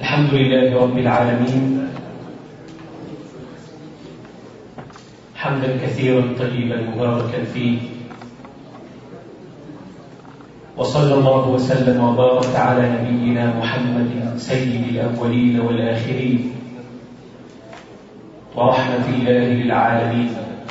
الحمد لله رب العالمين، حمدا كثيرا طيبا مباركا فيه، وصلى الله وسلم وبارك على نبينا محمد سيد الأولين والآخرين ورحمة الله للعالمين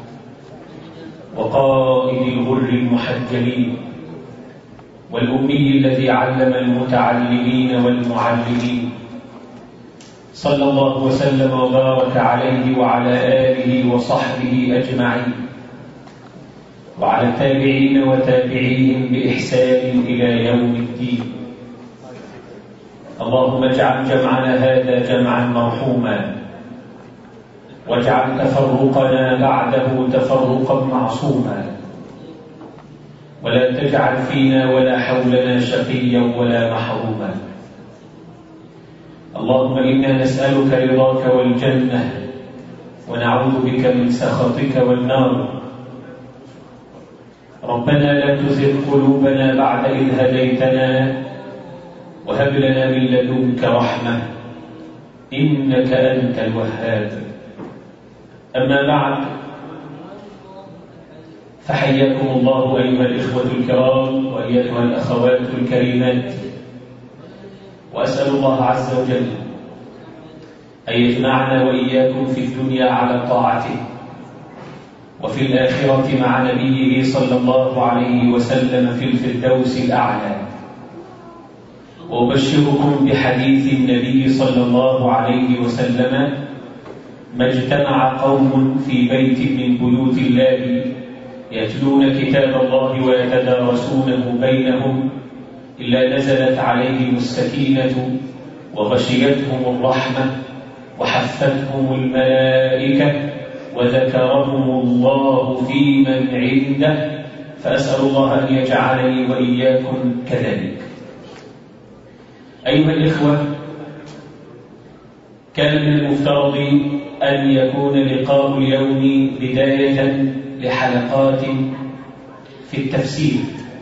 وقائد الغر المحجلين والأمي الذي علم المتعلمين والمعلمين، صلى الله وسلم وبارك عليه وعلى آله وصحبه أجمعين وعلى التابعين وتابعيهم بإحسان إلى يوم الدين. اللهم اجعل جمعنا هذا جمعا مرحوما، واجعل تفرقنا بعده تفرقا معصوما، ولا تجعل فينا ولا حولنا شقيا ولا محروما. اللهم إنا نسألك رضاك والجنة، ونعوذ بك من سخطك والنار. ربنا لا تزغ قلوبنا بعد إذ هديتنا، وهب لنا من لدنك رحمة إنك أنت الوهاب. أما بعد، فحياكم الله أيها الإخوة الكرام وأيتها الأخوات الكريمات، وأسأل الله عز وجل أن يجمعنا وإياكم في الدنيا على طاعته، وفي الآخرة مع نبيه صلى الله عليه وسلم في الفردوس الأعلى. وأبشركم بحديث النبي صلى الله عليه وسلم: ما اجتمع قوم في بيت من بيوت الله يتلون كتاب الله ويتدارسونه بينهم إلا نزلت عليهم السكينة وغشيتهم الرحمة وحفتهم الملائكة وذكرهم الله في من عنده. فأسأل الله أن يجعلني وإياكم كذلك. أيها الإخوة، كان من المفترض أن يكون لقاء اليوم بداية لحلقات في التفسير،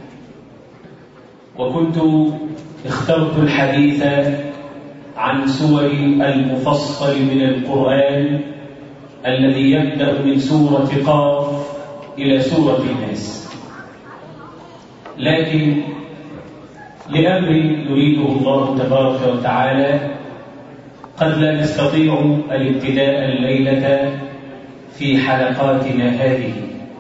وكنت اخترت الحديث عن سور المفصل من القرآن الذي يبدأ من سورة قاف إلى سورة الناس، لكن لأمر يريده الله تبارك وتعالى قد لا نستطيع الابتداء الليلة في حلقاتنا هذه،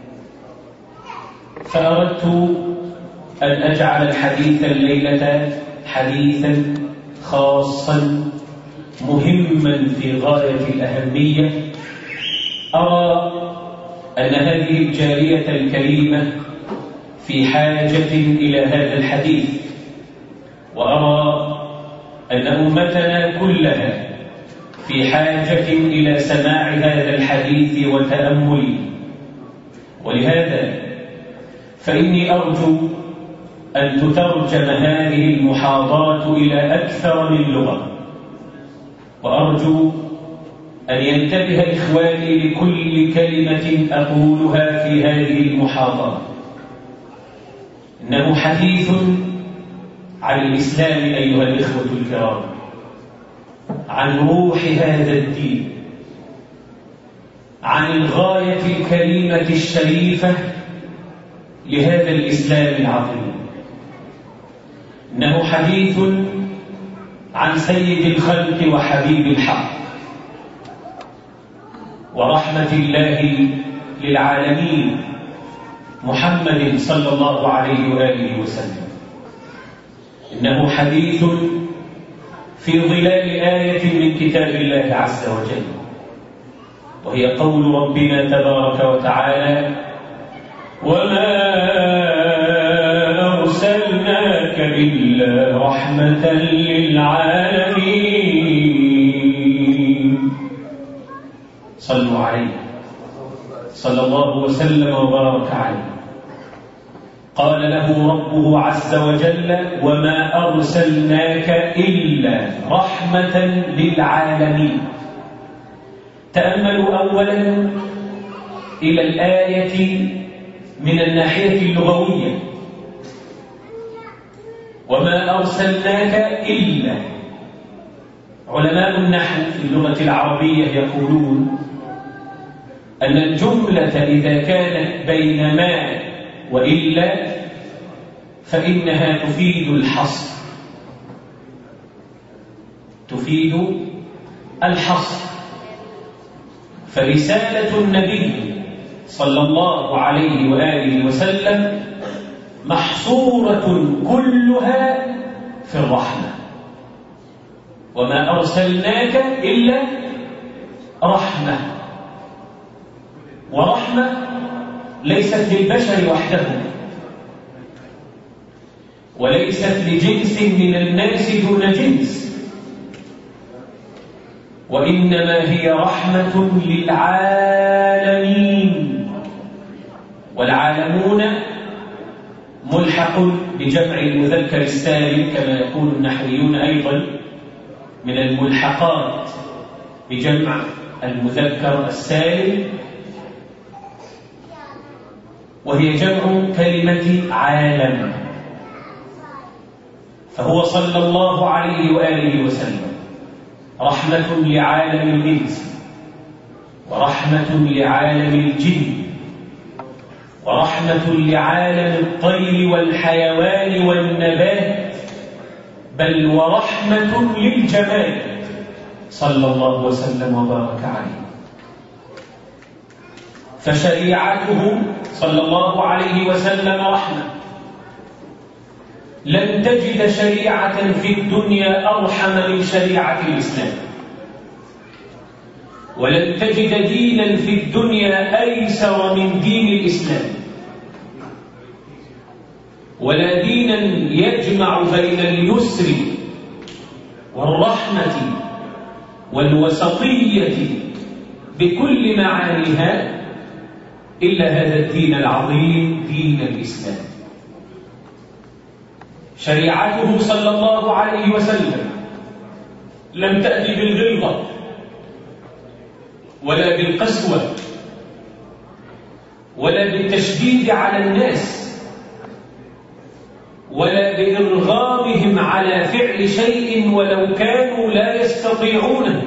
فأردت أن أجعل الحديث الليلة حديثا خاصا مهما في غاية الأهمية. أرى أن هذه الجارية الكريمة في حاجة إلى هذا الحديث، وأرى أن أمتنا كلها في حاجة إلى سماع هذا الحديث وتأمله. ولهذا فإني أرجو أن تترجم هذه المحاضرة إلى أكثر من لغة، وأرجو أن ينتبه إخواني لكل كلمة أقولها في هذه المحاضرة. إنه حديث عن الإسلام أيها الإخوة الكرام، عن روح هذا الدين، عن الغاية الكريمة الشريفة لهذا الإسلام العظيم. إنه حديث عن سيد الخلق وحبيب الحق ورحمة الله للعالمين محمد صلى الله عليه وآله وسلم. إنه حديث في ظلال آية من كتاب الله عز وجل، وهي قول ربنا تبارك وتعالى: وما أرسلناك إلا رحمة للعالمين. صلوا عليه صلى الله وسلم وبارك عليه. قال له ربه عز وجل: وما أرسلناك إلا رحمة للعالمين. تأملوا أولا إلى الآية من الناحية اللغوية: وما أرسلناك إلا علماء النحو في اللغة العربية يقولون أن الجملة إذا كانت بين ما وإلا فإنها تفيد الحصر، تفيد الحصر. فرسالة النبي صلى الله عليه وآله وسلم محصورة كلها في الرحمة، وما أرسلناك إلا رحمة. ورحمة ليست للبشر وحدهم، وليست لجنس من الناس دون جنس، وإنما هي رحمة للعالمين. والعالمون ملحق بجمع المذكر السالم كما يقول النحويون أيضا من الملحقات بجمع المذكر السالم، وهي جمع كلمة عالم. فهو صلى الله عليه وآله وسلم رحمة لعالم الإنس، ورحمة لعالم الجن، ورحمة لعالم الطير والحيوان والنبات، بل ورحمة للجماد صلى الله وسلم وبارك عليه. فشريعته صلى الله عليه وسلم رحمة. لن تجد شريعة في الدنيا أرحم من شريعة الإسلام، ولن تجد دينا في الدنيا أيسر من دين الإسلام، ولا دينا يجمع بين اليسر والرحمة والوسطية بكل معانيها إلا هذا الدين العظيم، دين الإسلام. شريعته صلى الله عليه وسلم لم تأتي بالغلظة ولا بالقسوة ولا بالتشديد على الناس ولا بإرغامهم على فعل شيء ولو كانوا لا يستطيعونه،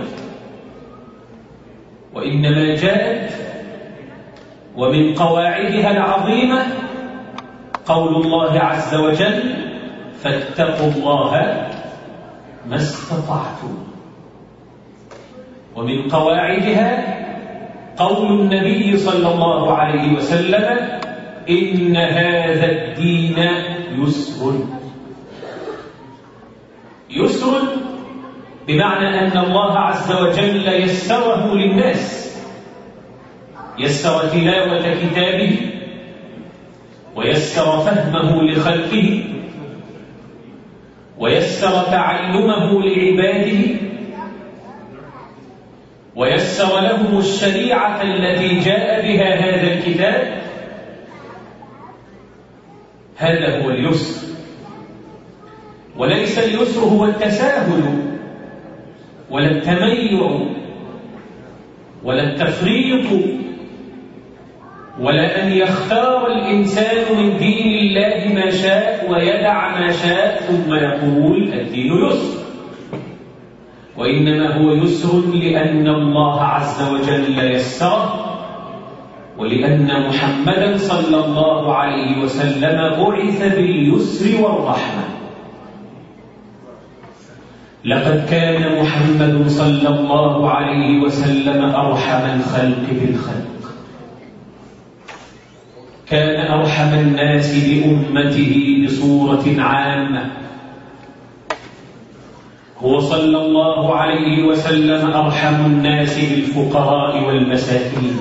وإنما جاءت ومن قواعدها العظيمة قول الله عز وجل: فاتقوا الله ما استطعتم. ومن قواعدها قول النبي صلى الله عليه وسلم: إن هذا الدين يسر. يسر بمعنى أن الله عز وجل يسره للناس، يسر تلاوة كتابه، ويسر فهمه لخلقه، ويسر تعلمه لعباده، ويسر لهم الشريعة التي جاء بها هذا الكتاب. هذا هو اليسر، وليس اليسر هو التساهل ولا التميع ولا التفريط، ولا أن يختار الإنسان من دين الله ما شاء ويدع ما شاء ثم يقول الدين يسر. وإنما هو يسر لأن الله عز وجل يسره، ولأن محمدا صلى الله عليه وسلم بعث باليسر والرحمة. لقد كان محمد صلى الله عليه وسلم أرحم الخلق بالخلق، كان أرحم الناس بأمته بصورة عامة. هو صلى الله عليه وسلم أرحم الناس بالفقراء والمساكين.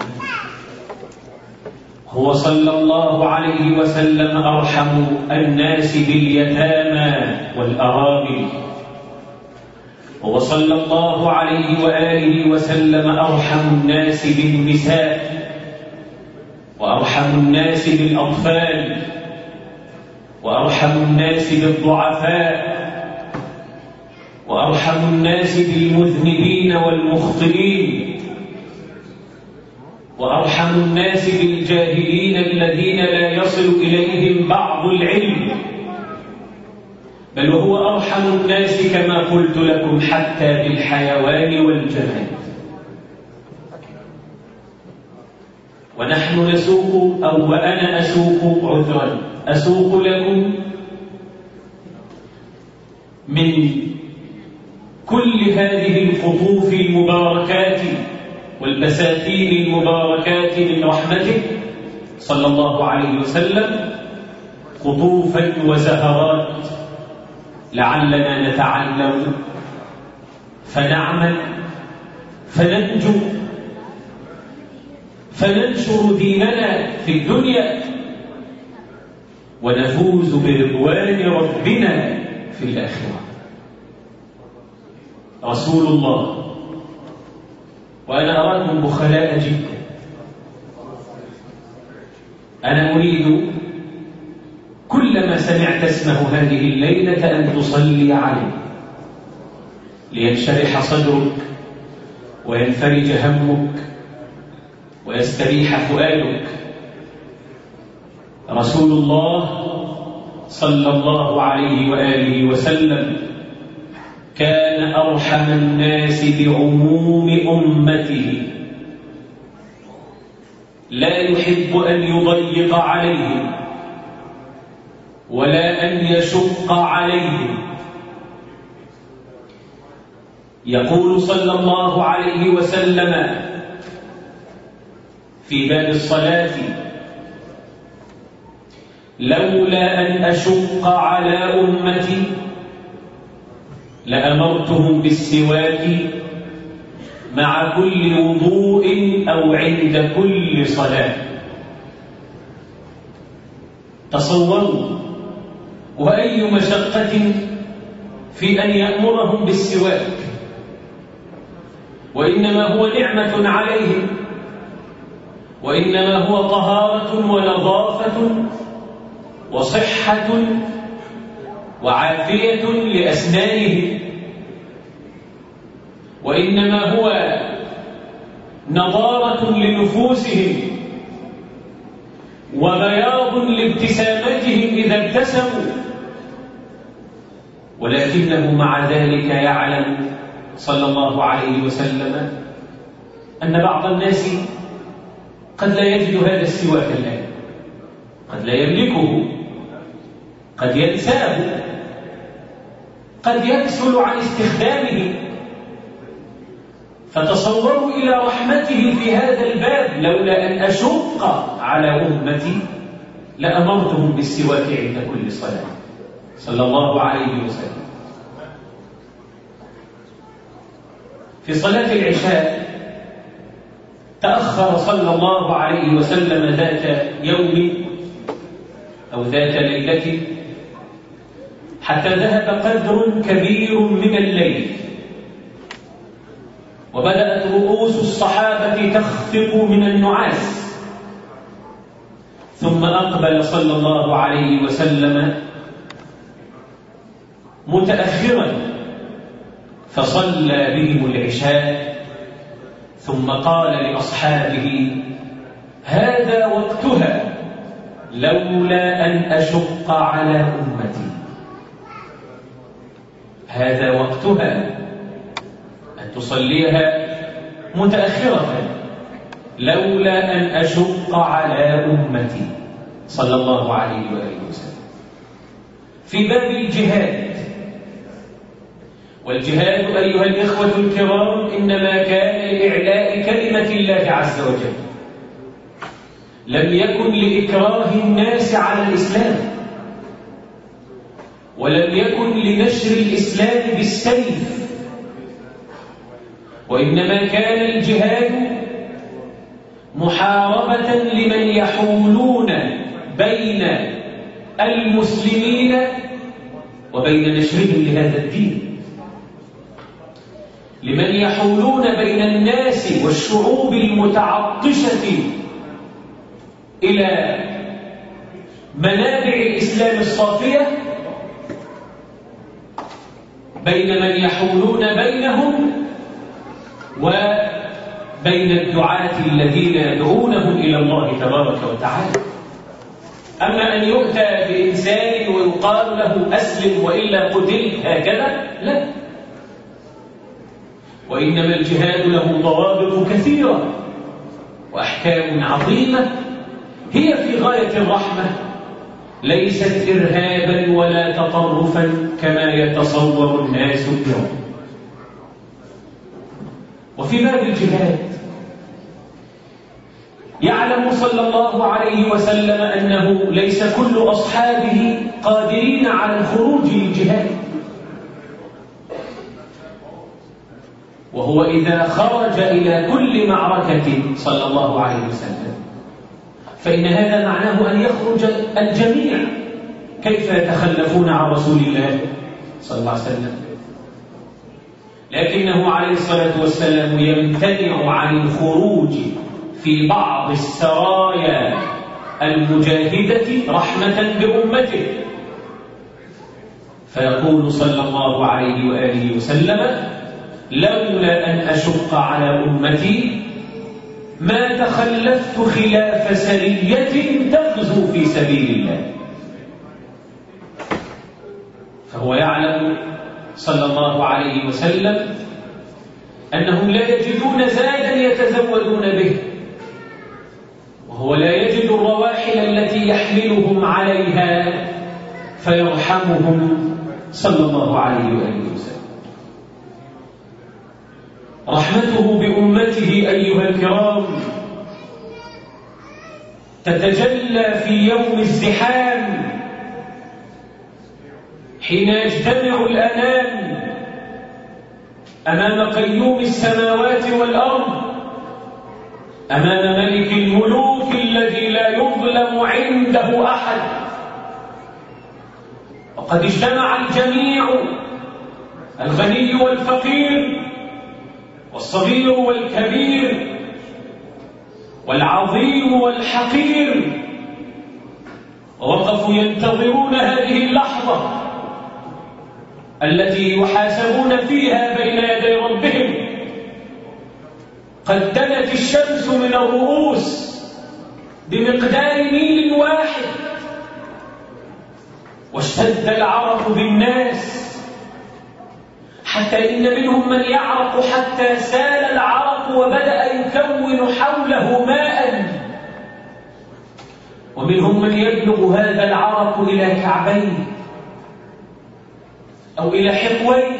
هو صلى الله عليه وسلم أرحم الناس باليتامى والأرامل. هو صلى الله عليه وآله وسلم أرحم الناس بالنساء، وأرحم الناس بالأطفال، وأرحم الناس بالضعفاء، وأرحم الناس بالمذنبين والمخطئين، وأرحم الناس بالجاهلين الذين لا يصل إليهم بعض العلم، بل وهو أرحم الناس كما قلت لكم حتى بالحيوان والجماد. ونحن نسوق وأنا أسوق لكم من كل هذه القطوف المباركات والبساتين المباركات من رحمته صلى الله عليه وسلم قطوفا وزهرات لعلنا نتعلم فنعمل فننجو فننشر ديننا في الدنيا ونفوز برضوان ربنا في الآخرة. رسول الله، وأنا أراكم بخلاء جدا، أنا أريد كلما سمعت اسمه هذه الليلة أن تصلي عليه لينشرح صدرك وينفرج همك ويستريح فؤادك. رسول الله صلى الله عليه وآله وسلم كان أرحم الناس بعموم أمته، لا يحب أن يضيق عليهم ولا أن يشق عليهم. يقول صلى الله عليه وسلم في باب الصلاة: لولا أن أشق على أمتي لأمرتهم بالسواك مع كل وضوء أو عند كل صلاة. تصوروا، وأي مشقة في أن يأمرهم بالسواك، وإنما هو نعمة عليهم، وإنما هو طهارة ونظافة وصحة وعافية لأسنانهم، وإنما هو نضارة لنفوسهم وبياض لابتسامتهم إذا ابتسموا. ولكنه مع ذلك يعلم صلى الله عليه وسلم أن بعض الناس قد لا يجد هذا السواك الآن، قد لا يملكه، قد ينساه، قد يكسل عن استخدامه. فتصوروا إلى رحمته في هذا الباب: لولا أن أشق على أمتي لأمرتهم بالسواك عند كل صلاة، صلى الله عليه وسلم. في صلاة العشاء تأخر صلى الله عليه وسلم ذات يوم أو ذات ليلة حتى ذهب قدر كبير من الليل، وبدأت رؤوس الصحابة تخفق من النعاس، ثم أقبل صلى الله عليه وسلم متأخرا فصلى بهم العشاء، ثم قال لأصحابه: هذا وقتها لولا أن أشق على أمتي. هذا وقتها أن تصليها متأخرة لولا أن أشق على أمتي، صلى الله عليه وآله وسلم. في باب الجهاد، والجهاد أيها الإخوة الكرام إنما كان لإعلاء كلمة الله عز وجل، لم يكن لإكراه الناس على الإسلام، ولم يكن لنشر الإسلام بالسيف، وإنما كان الجهاد محاربة لمن يحولون بين المسلمين وبين نشرهم لهذا الدين، لمن يحولون بين الناس والشعوب المتعطشة إلى منابع الإسلام الصافية، بين من يحولون بينهم وبين الدعاة الذين يدعونهم إلى الله تبارك وتعالى. أما أن يؤتى بإنسان ويقال له أسلم وإلا قتل هكذا لا. وإنما الجهاد له ضوابط كثيرة وأحكام عظيمة هي في غاية الرحمة، ليست إرهابا ولا تطرفا كما يتصور الناس اليوم. وفي باب الجهاد يعلم صلى الله عليه وسلم أنه ليس كل أصحابه قادرين على الخروج للجهاد، وهو إذا خرج إلى كل معركة صلى الله عليه وسلم فإن هذا معناه أن يخرج الجميع، كيف يتخلفون عن رسول الله صلى الله عليه وسلم؟ لكنه عليه الصلاة والسلام يمتنع عن الخروج في بعض السرايا المجاهدة رحمة بأمته، فيقول صلى الله عليه وآله وسلم: لولا أن أشق على أمتي ما تخلفت خلاف سرية تغزو في سبيل الله. فهو يعلم صلى الله عليه وسلم أنهم لا يجدون زادا يتزودون به، وهو لا يجد الرواحل التي يحملهم عليها فيرحمهم صلى الله عليه وآله وسلم. رحمته بأمته أيها الكرام تتجلى في يوم الزحام حين يجتمع الأنام أمام قيوم السماوات والأرض، أمام ملك الملوك الذي لا يظلم عنده أحد، وقد اجتمع الجميع، الغني والفقير والصغير والكبير والعظيم والحقير، ووقفوا ينتظرون هذه اللحظة التي يحاسبون فيها بين يدي ربهم. قد دنت الشمس من الرؤوس بمقدار ميل واحد، واشتد العرق بالناس حتى إن منهم من يعرق حتى سال العرق وبدأ يكون حوله ماء، ومنهم من يبلغ هذا العرق إلى كعبيه أو إلى حقويه،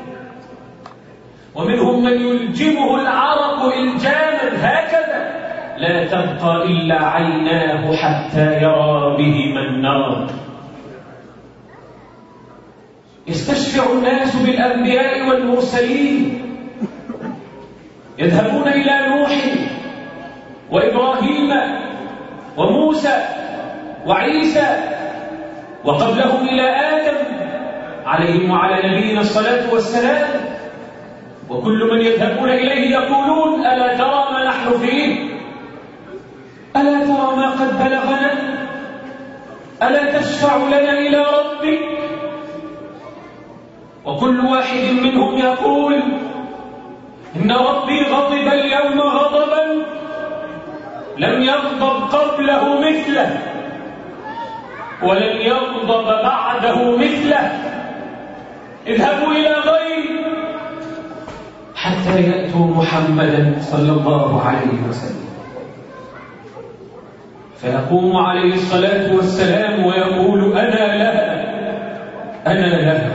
ومنهم من يلجمه العرق إلجاما هكذا لا تبقى إلا عيناه حتى يرى بهما النار. يستشفع الناس بالأنبياء والمرسلين، يذهبون إلى نوح وإبراهيم وموسى وعيسى وقبلهم إلى آدم عليهم وعلى نبينا الصلاة والسلام، وكل من يذهبون إليه يقولون: ألا ترى ما نحن فيه؟ ألا ترى ما قد بلغنا؟ ألا تشفع لنا إلى ربك؟ وكل واحد منهم يقول: إن ربي غضب اليوم غضبا لم يغضب قبله مثله ولن يغضب بعده مثله، اذهبوا إلى غيري حتى يأتوا محمدا صلى الله عليه وسلم. فيقوم عليه الصلاة والسلام ويقول: أنا لها أنا لها،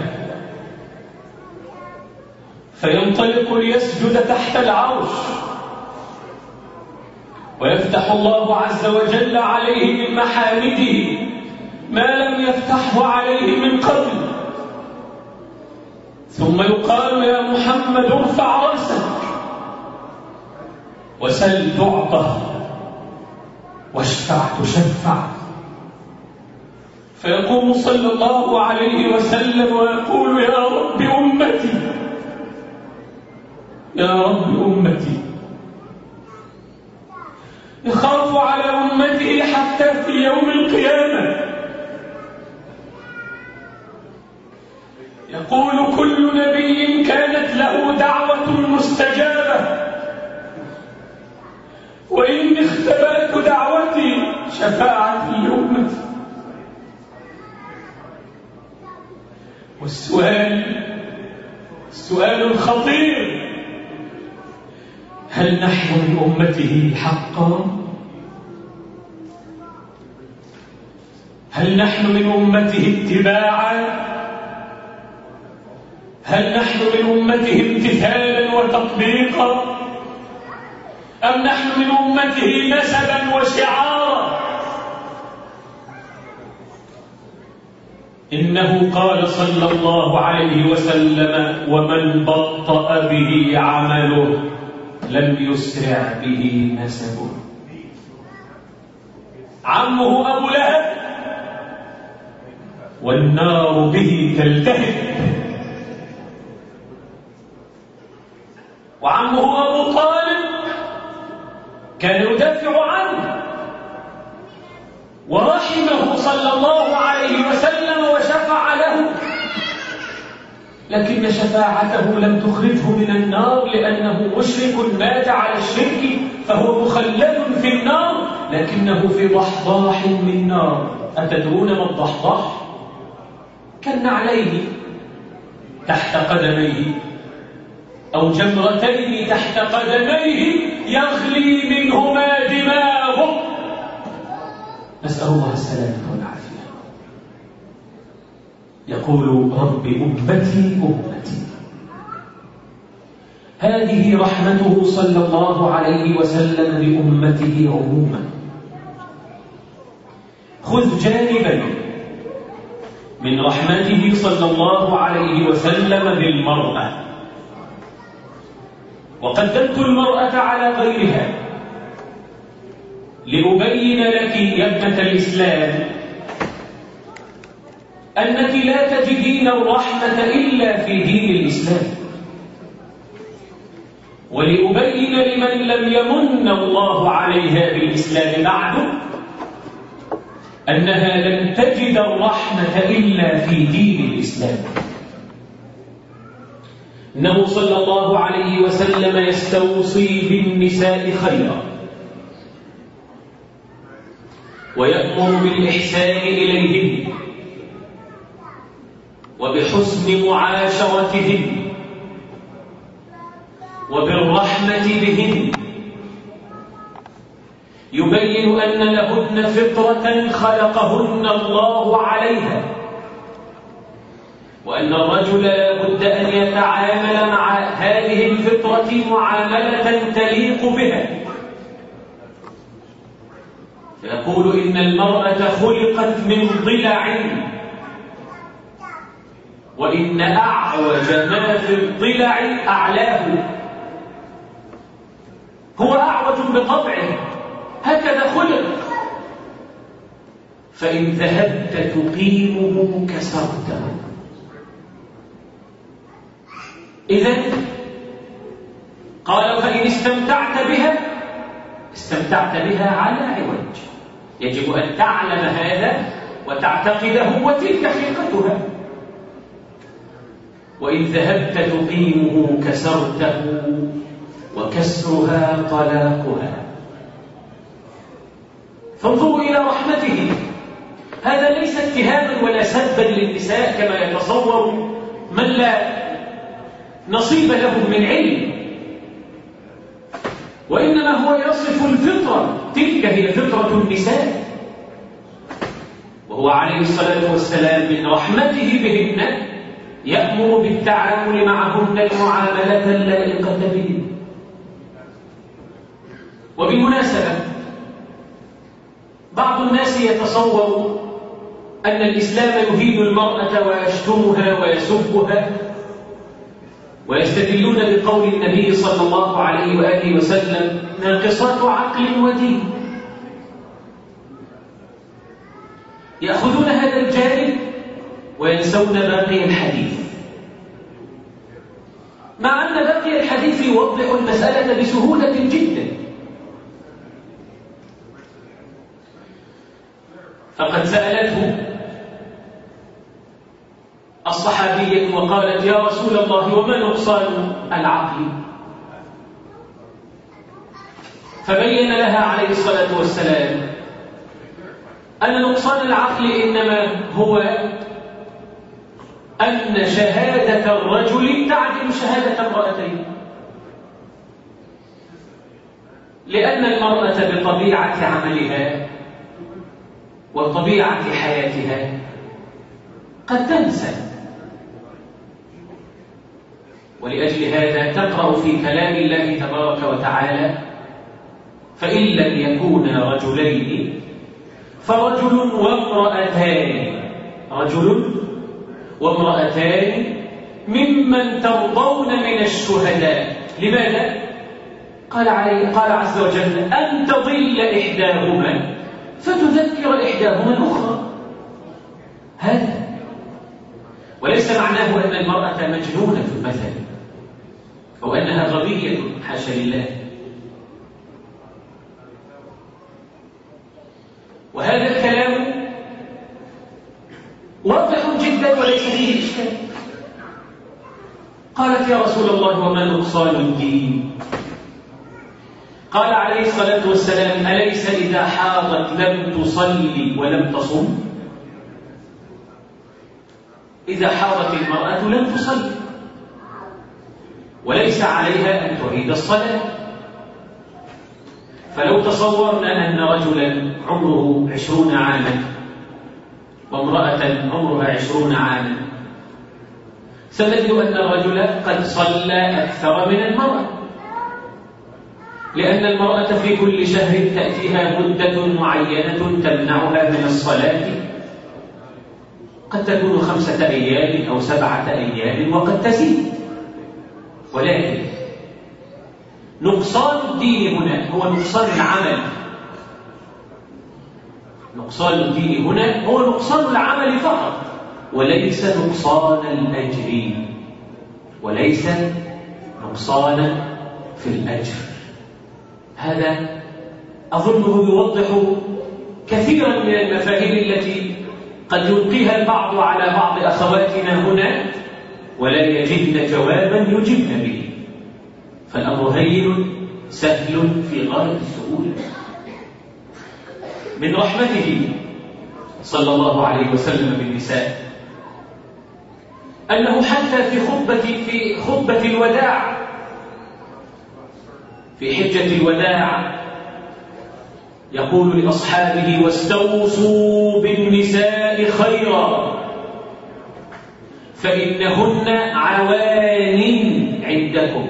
فينطلق ليسجد تحت العرش، ويفتح الله عز وجل عليه من محامده ما لم يفتحه عليه من قبل، ثم يقال: يا محمد ارفع رأسك وسل تعطى واشفع تشفع. فيقوم صلى الله عليه وسلم ويقول: يا رب أمتي يا رب أمتي. يخاف على أمته حتى في يوم القيامة. يقول: كل نبي كانت له دعوة مستجابة، وإني اختبأت دعوتي شفاعة لأمتي. السؤال الخطير: هل نحن من أمته حقا؟ هل نحن من أمته اتباعا؟ هل نحن من أمته امتثالا وتطبيقا؟ أم نحن من أمته نسبا وشعارا؟ إنه قال صلى الله عليه وسلم: ومن بطأ به عمله لم يسرع به نسبه. عمه أبو لهب والنار به تلتهب، وعمه أبو طالب كان يدافع عنه ورحمه صلى الله عليه وسلم وشفع له، لكن شفاعته لم تخرجه من النار، لأنه مشرك مات على الشرك فهو مخلد في النار، لكنه في ضحضاح من نار. أتدرون ما الضحضاح؟ كالنعلين تحت قدميه أو جمرتين تحت قدميه يغلي منهما دماغه. نسأل الله السلامة والعافية. يقول: رب أمتي أمتي. هذه رحمته صلى الله عليه وسلم بأمته عموما. خذ جانبا من رحمته صلى الله عليه وسلم بالمرأة، وقدمت المرأة على غيرها لأبين لك يا ابنة الإسلام أنك لا تجدين الرحمة إلا في دين الإسلام، ولأبين لمن لم يمن الله عليها بالإسلام بعد أنها لن تجد الرحمة إلا في دين الإسلام. إنه صلى الله عليه وسلم يستوصي بالنساء خيرا، ويأمر بالإحسان إليهن وبحسن معاشرتهن وبالرحمة بهن، يبين أن لهن فطرة خلقهن الله عليها، وأن الرجل لا بد أن يتعامل مع هذه الفطرة معاملة تليق بها. فيقول: إن المرأة خلقت من ضلع، وإن أعوج ما في الضلع أعلاه. هو أعوج بطبعه، هكذا خلق. فإن ذهبت تقيمه كسرته. إذن قال: فإن استمتعت بها على عوج. يجب أن تعلم هذا وتعتقده، وتلك حقيقتها. وإن ذهبت تقيمه كسرته، وكسرها طلاقها. فانظروا إلى رحمته. هذا ليس اتهاما ولا سبا للنساء كما يتصور من لا نصيب لهم من علم، وإنما هو يصف الفطرة. تلك هي فطرة النساء، وهو عليه الصلاة والسلام من رحمته بهن يأمر بالتعامل معهن المعاملة اللائقة بهن. وبالمناسبة بعض الناس يتصور أن الإسلام يهين المرأة ويشتمها ويسبها، ويستدلون بقول النبي صلى الله عليه وآله وسلم: ناقصات عقل ودين. يأخذون هذا الجانب وينسون باقي الحديث، مع أن باقي الحديث يوضح المسألة بسهولة جدا. فقد سألته الصحابية وقالت: يا رسول الله، وما نقصان العقل؟ فبين لها عليه الصلاة والسلام أن نقصان العقل إنما هو أن شهادة الرجل تعدل شهادة امرأتين، لأن المرأة بطبيعة عملها وطبيعة حياتها قد تنسى، ولأجل هذا تقرأ في كلام الله تبارك وتعالى: فإن لم يكونا رجلين فرجل وامرأتان، رجل وامرأتان ممن ترضون من الشهداء. لماذا؟ قال عز وجل: أن تضل إحداهما فتذكر إحداهما الأخرى. هذا وليس معناه أن المرأة مجنونة مثلا أو أنها غبية، حاشا لله. وهذا الكلام واضح جدا وليس فيه إشكال. قالت: يا رسول الله وما نقصان الدين؟ قال عليه الصلاة والسلام: أليس إذا حاضت لم تصلي ولم تصم؟ إذا حاضت المرأة لم تصلي وليس عليها أن تعيد الصلاة. فلو تصورنا أن رجلا عمره 20 عاما وامرأة عمرها 20 عاما، سنجد أن الرجل قد صلى أكثر من المرأة، لأن المرأة في كل شهر تأتيها مدة معينة تمنعها من الصلاة، قد تكون 5 أيام أو 7 أيام وقد تزيد. ولكن نقصان الدين هنا هو نقصان العمل. نقصان الدين هنا هو نقصان العمل فقط، وليس نقصان الأجر، وليس نقصان في الأجر. هذا أظنه يوضح كثيرا من المفاهيم التي قد يلقيها البعض على بعض أخواتنا هنا ولا يجدن جوابا يجبن به. فالأمر هين سهل في غاية السهولة. من رحمته صلى الله عليه وسلم بالنساء أنه حتى في خطبة الوداع، في حجة الوداع، يقول لأصحابه: واستوصوا بالنساء خيرا فإنهن عوان عندكم.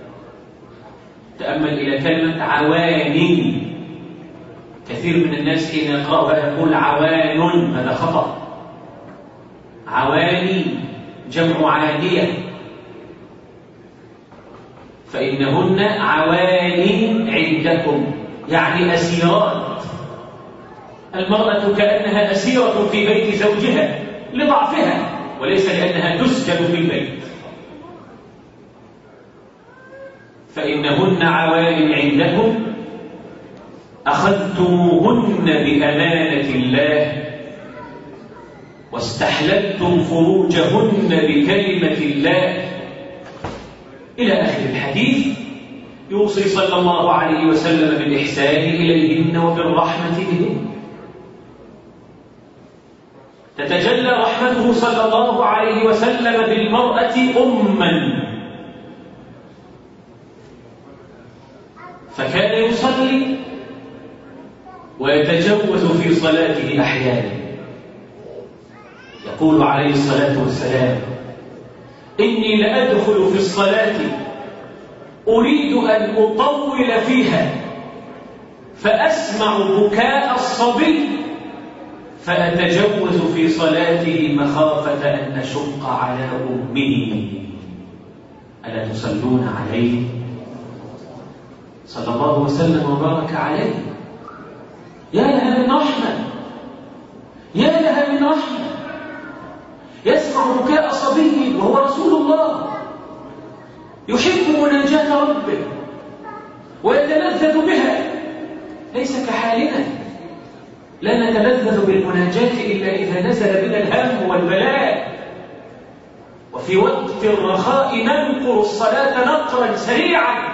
تأمل إلى كلمة عوان. كثير من الناس حين يقرأها يقول عوان، هذا خطأ. عواني جمع عانية، فإنهن عوان عندكم، يعني أسيرات. المرأة كأنها أسيرة في بيت زوجها لضعفها وليس لأنها تسكن في البيت. فإنهن عوان عندكم أخذتموهن بأمانة الله واستحللتم فروجهن بكلمة الله، إلى آخر الحديث. يوصي صلى الله عليه وسلم بالإحسان إليهن وبالرحمة بهن. تتجلى رحمته صلى الله عليه وسلم بالمرأة أمًا، فكان يصلي ويتجوز في صلاته أحيانا. يقول عليه الصلاة والسلام: إني لأدخل في الصلاة أريد أن أطول فيها فأسمع بكاء الصبي فأتجوز في صلاته مخافة أن أشق على أمه. ألا تصلون عليه صلى الله وسلم وبارك عليه؟ يا لها من رحمة، يا لها من رحمة. يسمع بكاء صبي وهو رسول الله، يحب مناجاة ربه ويتلذذ بها، ليس كحالنا لا نتلذذ بالمناجاة إلا إذا نزل بنا الهم والبلاء، وفي وقت الرخاء ننقر الصلاة نقرا سريعا.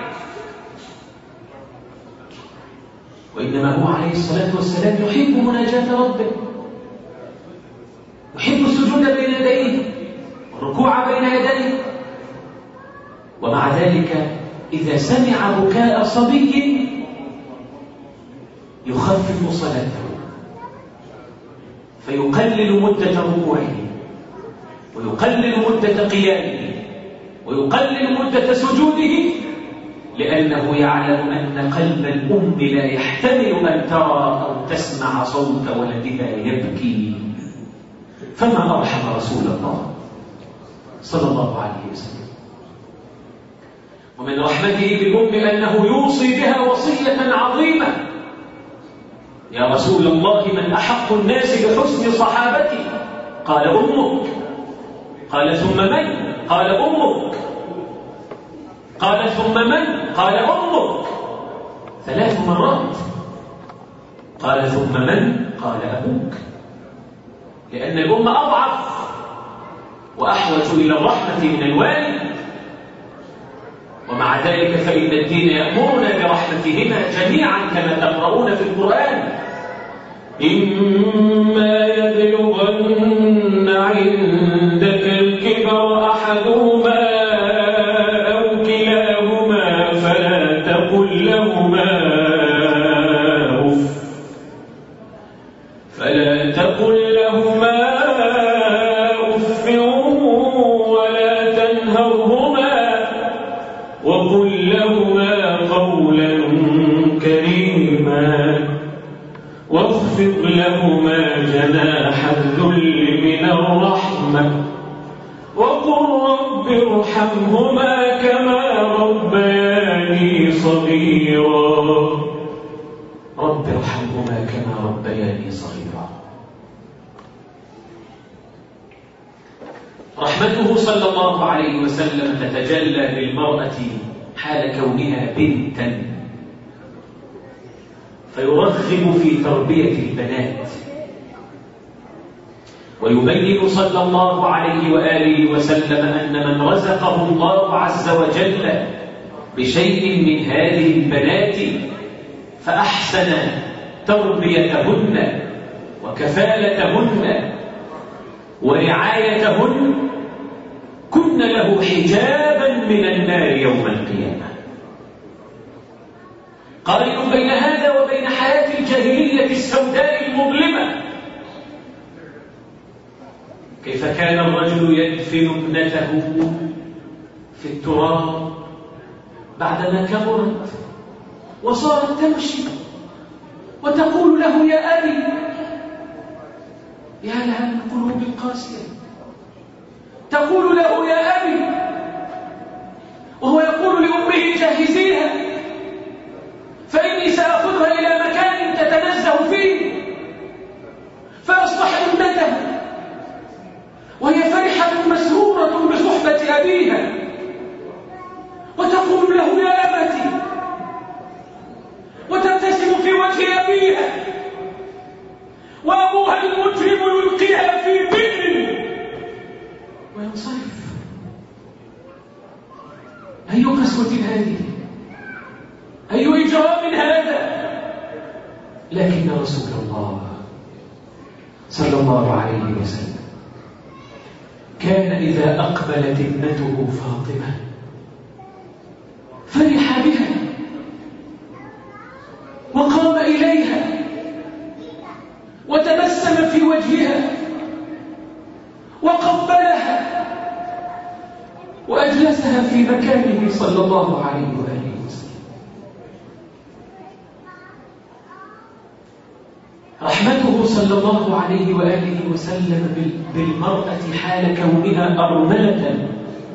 وإنما هو عليه الصلاة والسلام يحب مناجاة ربه، يحب السجود بين يديه، الركوع بين يديه، ومع ذلك إذا سمع بكاء صبي يخفف صلاته فيقلل مدة ركوعه ويقلل مدة قيامه ويقلل مدة سجوده، لأنه يعلم أن قلب الأم لا يحتمل أن ترى أو تسمع صوت ولدها يبكي. فما أرحم رسول الله صلى الله عليه وسلم. ومن رحمته بالأم أنه يوصي بها وصية عظيمة: يا رسول الله من أحق الناس بحسن صحابتي؟ قال أمك. قال ثم من؟ قال أمك. قال ثم من؟ قال أمك. 3 مرات. قال ثم من؟ قال أبوك. لأن الأم أضعف وأحوج إلى الرحمة من الوالد، ومع ذلك فإن الدين يأمرنا برحمتهما جميعا كما تقرؤون في القرآن: إما يبلغن عندك الكبر أحدهما أو كلاهما فلا تقل لهما أف ولا تنهرهما وقل لهما قولا كريما واخفض لهما جناح الذل من الرحمة وقل رب ارحمهما كما ربياني صغيرا. رب ارحمهما كما ربياني صغيرا. رحمته صلى الله عليه وسلم تتجلى بالمرأة حال كونها بنتا، فيرغب في تربية البنات، ويبين صلى الله عليه وآله وسلم أن من رزقه الله عز وجل بشيء من هذه البنات فأحسن تربيتهن وكفالتهن ورعايتهن كن له حجابا من النار يوم القيامة. قارن بين هذا وبين حياة الجاهلية السوداء المظلمة. كيف كان الرجل يدفن ابنته في التراب بعدما كبرت وصارت تمشي وتقول له يا أبي. يا لها من قلوب قاسية، تقول له يا أبي وهو يقول لأمه جهزيها فإني سأخذها إلى مكان تتنزه فيه، فأصبح ابنته وهي فرحة مسرورة بصحبة أبيها وتقول له يا أبتي وتبتسم في وجه أبيها، وأبوها المجرم يلقيها في بئر وينصرف. أي قسوة هذه؟ أي إجرام هذا؟ لكن رسول الله صلى الله عليه وسلم كان إذا أقبلت ابنته فاطمة فرح بها وقام إليها وتبسم في وجهها وقبلها وأجلسها في مكانه صلى الله عليه وآله وسلم. رحمته صلى الله عليه وآله وسلم بالمرأة حال كونها أرملة،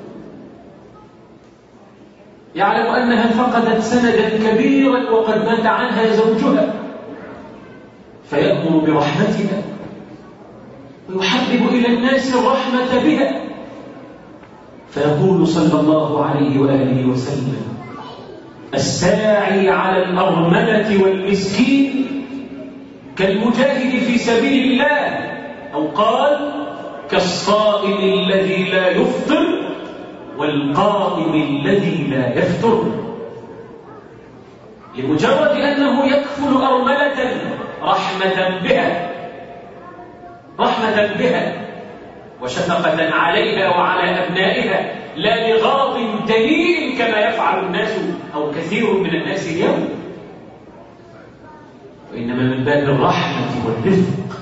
يعلم أنها فقدت سندا كبيرا وقد مات عنها زوجها، فيأمر برحمتها ويحبب إلى الناس الرحمة بها، فيقول صلى الله عليه وآله وسلم: الساعي على الأرملة والمسكين كالمجاهد في سبيل الله، أو قال كالصائم الذي لا يفطر والقائم الذي لا يفتر. لمجرد أنه يكفل أرملة رحمة بها وشفقة عليها وعلى أبنائها، لا لغاض دليل كما يفعل الناس أو كثير من الناس اليوم، وإنما من باب الرحمة والرفق.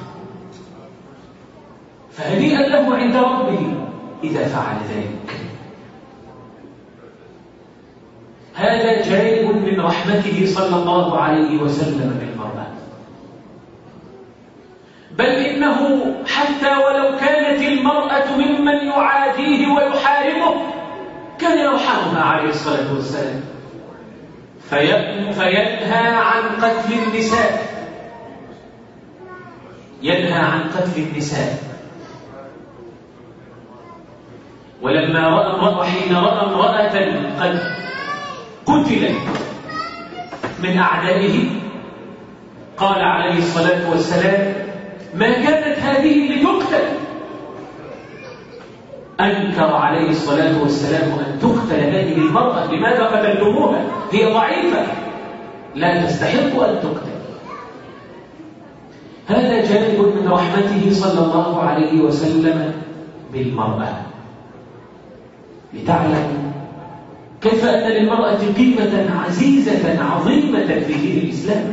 فهنيئا له عند ربه إذا فعل ذلك. هذا جانب من رحمته صلى الله عليه وسلم بالمرأة. بل إنه حتى ولو كانت المرأة ممن يعاديه ويحاربه كان يرحمها عليه الصلاة والسلام، فينهى عن قتل النساء، ينهى عن قتل النساء. ولما حين رأى امرأة قد قتلت من أعدائه قال عليه الصلاة والسلام: ما كانت هذه لتقتل. أنكر عليه الصلاة والسلام أن تقتل هذه المرأة. لماذا قتلتموها؟ هي ضعيفة لا تستحق أن تقتل. هذا جانب من رحمته صلى الله عليه وسلم بالمرأة، لتعلم كيف أن للمرأة قيمة عزيزة عظيمة في دين الإسلام.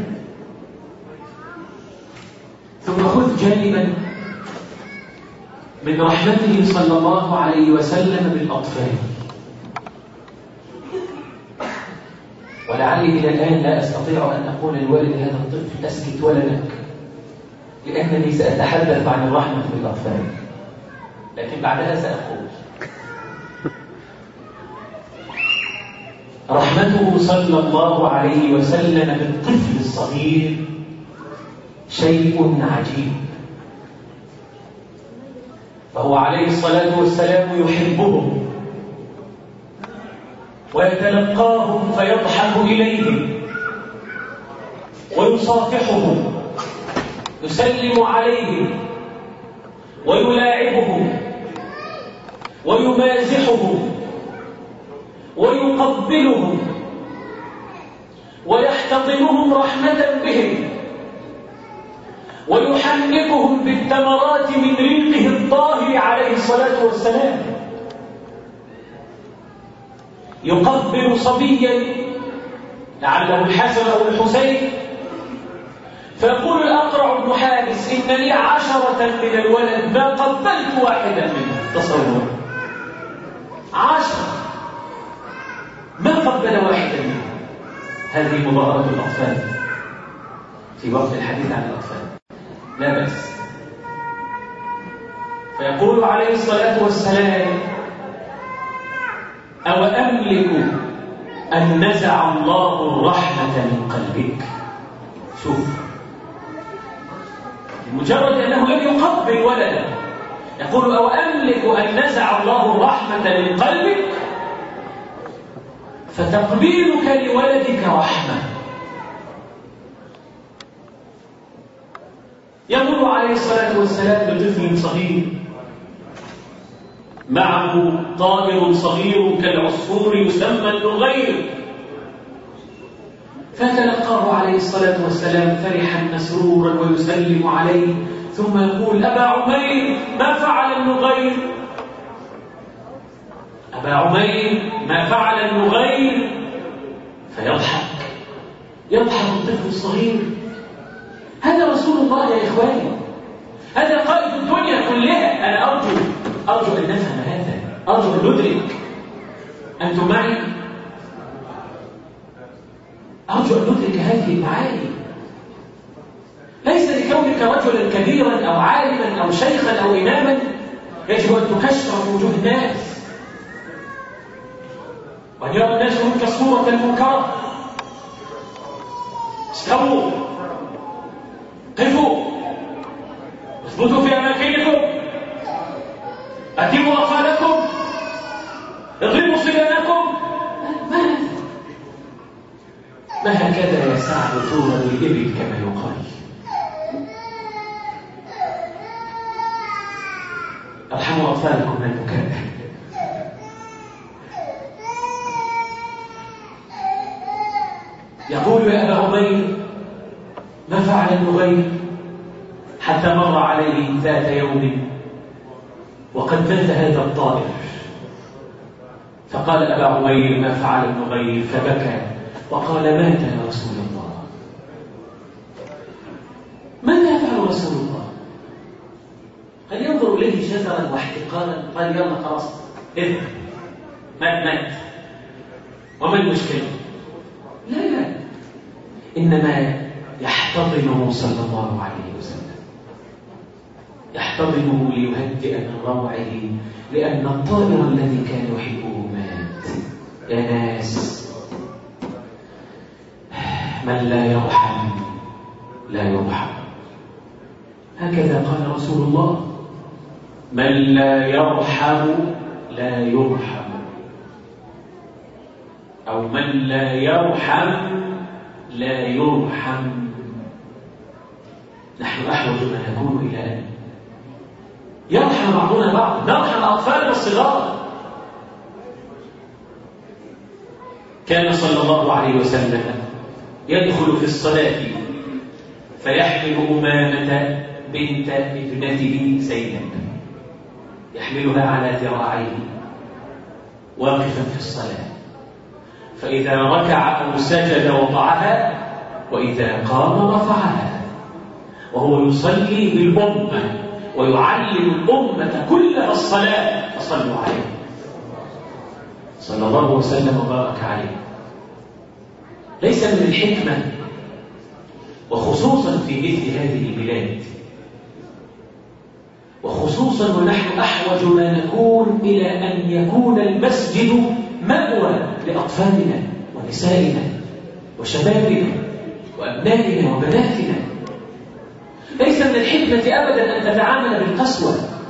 ثم خذ جانبا من رحمته صلى الله عليه وسلم بالأطفال. ولعلي إلى الآن لا أستطيع أن أقول لوالد هذا الطفل أسكت ولدك، لأنني سأتحدث عن الرحمة بالأطفال، لكن بعدها سأقول رحمته صلى الله عليه وسلم بالطفل الصغير شيء عجيب. فهو عليه الصلاة والسلام يحبهم ويتلقاهم فيضحك إليهم ويصافحهم، يسلم عليهم ويلاعبهم ويمازحهم ويقبلهم ويحتضنهم رحمة بهم ويحنكهم بالتمرات من رزقه الطاهر عليه الصلاة والسلام. يقبل صبيا لعله الحسن أو الحسين، فيقول الأقرع بن حابس: إن لي 10 من الولد ما قبلت واحدا منهم. تصور 10 ما قبل واحدا منهم. هذه مظاهرة الأطفال في وقت الحديث عن الأطفال، لا بأس. فيقول عليه الصلاة والسلام: أو أملك أن نزع الله الرحمة من قلبك. شوف، مجرد أنه لم يقبل ولدا يقول: أو أملك أن نزع الله الرحمة من قلبك، فتقبيلك لولدك رحمة. يمر عليه الصلاة والسلام بطفل صغير معه طائر صغير كالعصفور يسمى النغير، فتلقاه عليه الصلاة والسلام فرحا مسرورا ويسلم عليه، ثم يقول: أبا عمير ما فعل النغير؟ أبا عمير ما فعل النغير؟ يضحك الطفل الصغير. هذا رسول الله يا إخواني، هذا قائد الدنيا كلها. أنا أرجو أن نفهم هذا، أرجو أن ندرك. أنتم معي؟ أرجو أن ندرك هذه المعاني. ليس لكونك رجلا كبيرا أو عالما أو شيخا أو إماما يجب أن تكشف وجوه الناس وأن يرى الناس منك صورة المنكرة. استووا، قفوا، اثبتوا في أماكنكم، أتموا أطفالكم، اضربوا صبيانكم. ما هكذا يا سعد تولد الإبل كما يقال. ارحموا أطفالكم من البكاء. يقول: يا أبا عمير ما فعل النغير؟ حتى مر عليه ذات يوم وقد مات هذا الطائر. فقال أبا عمير: ما فعل النغير؟ فبكى وقال: مات يا رسول الله. ماذا يفعل رسول الله؟ هل ينظر إليه شجرا واحتقالا؟ قال: يلا خلاص اذهب، مات. وما المشكلة؟ لا، إنما يحتضنه صلى الله عليه وسلم، يحتضنه ليهدئ من روعه، لأن الطائر الذي كان يحبه مات. يا ناس، من لا يرحم لا يرحم. هكذا قال رسول الله: من لا يرحم لا يرحم، أو من لا يرحم لا يرحم. نحن أحوج ما نكون إلى أن يرحم بعضنا بعض، نرحم أطفالنا الصغار. كان صلى الله عليه وسلم يدخل في الصلاة فيحمل أمامة بنت ابنته زينب، يحملها على ذراعيه واقفا في الصلاة، فإذا ركع أو سجد وضعها، وإذا قام رفعها، وهو يصلي بالأمة ويعلم الأمة كلها الصلاة. فصلوا عليه صلى الله وسلم وبارك عليه. ليس من الحكمة، وخصوصا في مثل هذه البلاد، وخصوصا ونحن أحوج ما نكون إلى أن يكون المسجد مأوى لأطفالنا ونسائنا وشبابنا وأبنائنا وبناتنا. ليس من الحكمة أبدا أن تتعامل بالقسوة،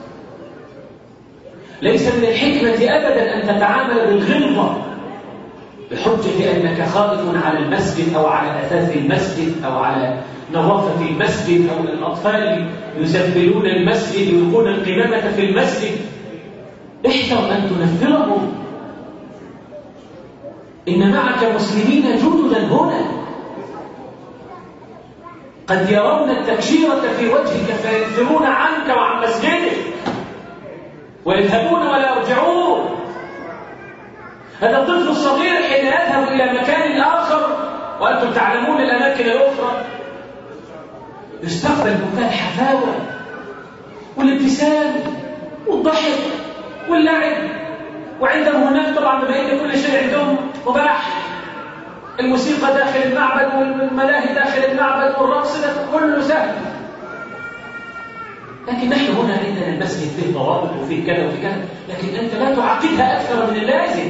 ليس من الحكمة أبدا أن تتعامل بالغلظة بحجة أنك خائف على المسجد أو على أثاث المسجد أو على نظافة المسجد، أو الأطفال يزبلون المسجد ويلقون القمامة في المسجد. احذر أن تنفرهم. إن معك مسلمين جددا هنا قد يرون التكشيرة في وجهك فينفرون عنك وعن مسجدك ويذهبون ولا يرجعون. هذا الطفل الصغير حين يذهب إلى مكان آخر وأنتم تعلمون الأماكن الأخرى يستقبل بكاء الحفاوة والابتسام والضحك واللعب، وعندهم هناك طبعا بما ان كل شيء عندهم مباح، الموسيقى داخل المعبد والملاهي داخل المعبد والرقص كله سهل. لكن نحن هنا عندنا المسجد فيه ضوابط وفيه كذا وفيه كذا، لكن انت لا تعقدها اكثر من اللازم.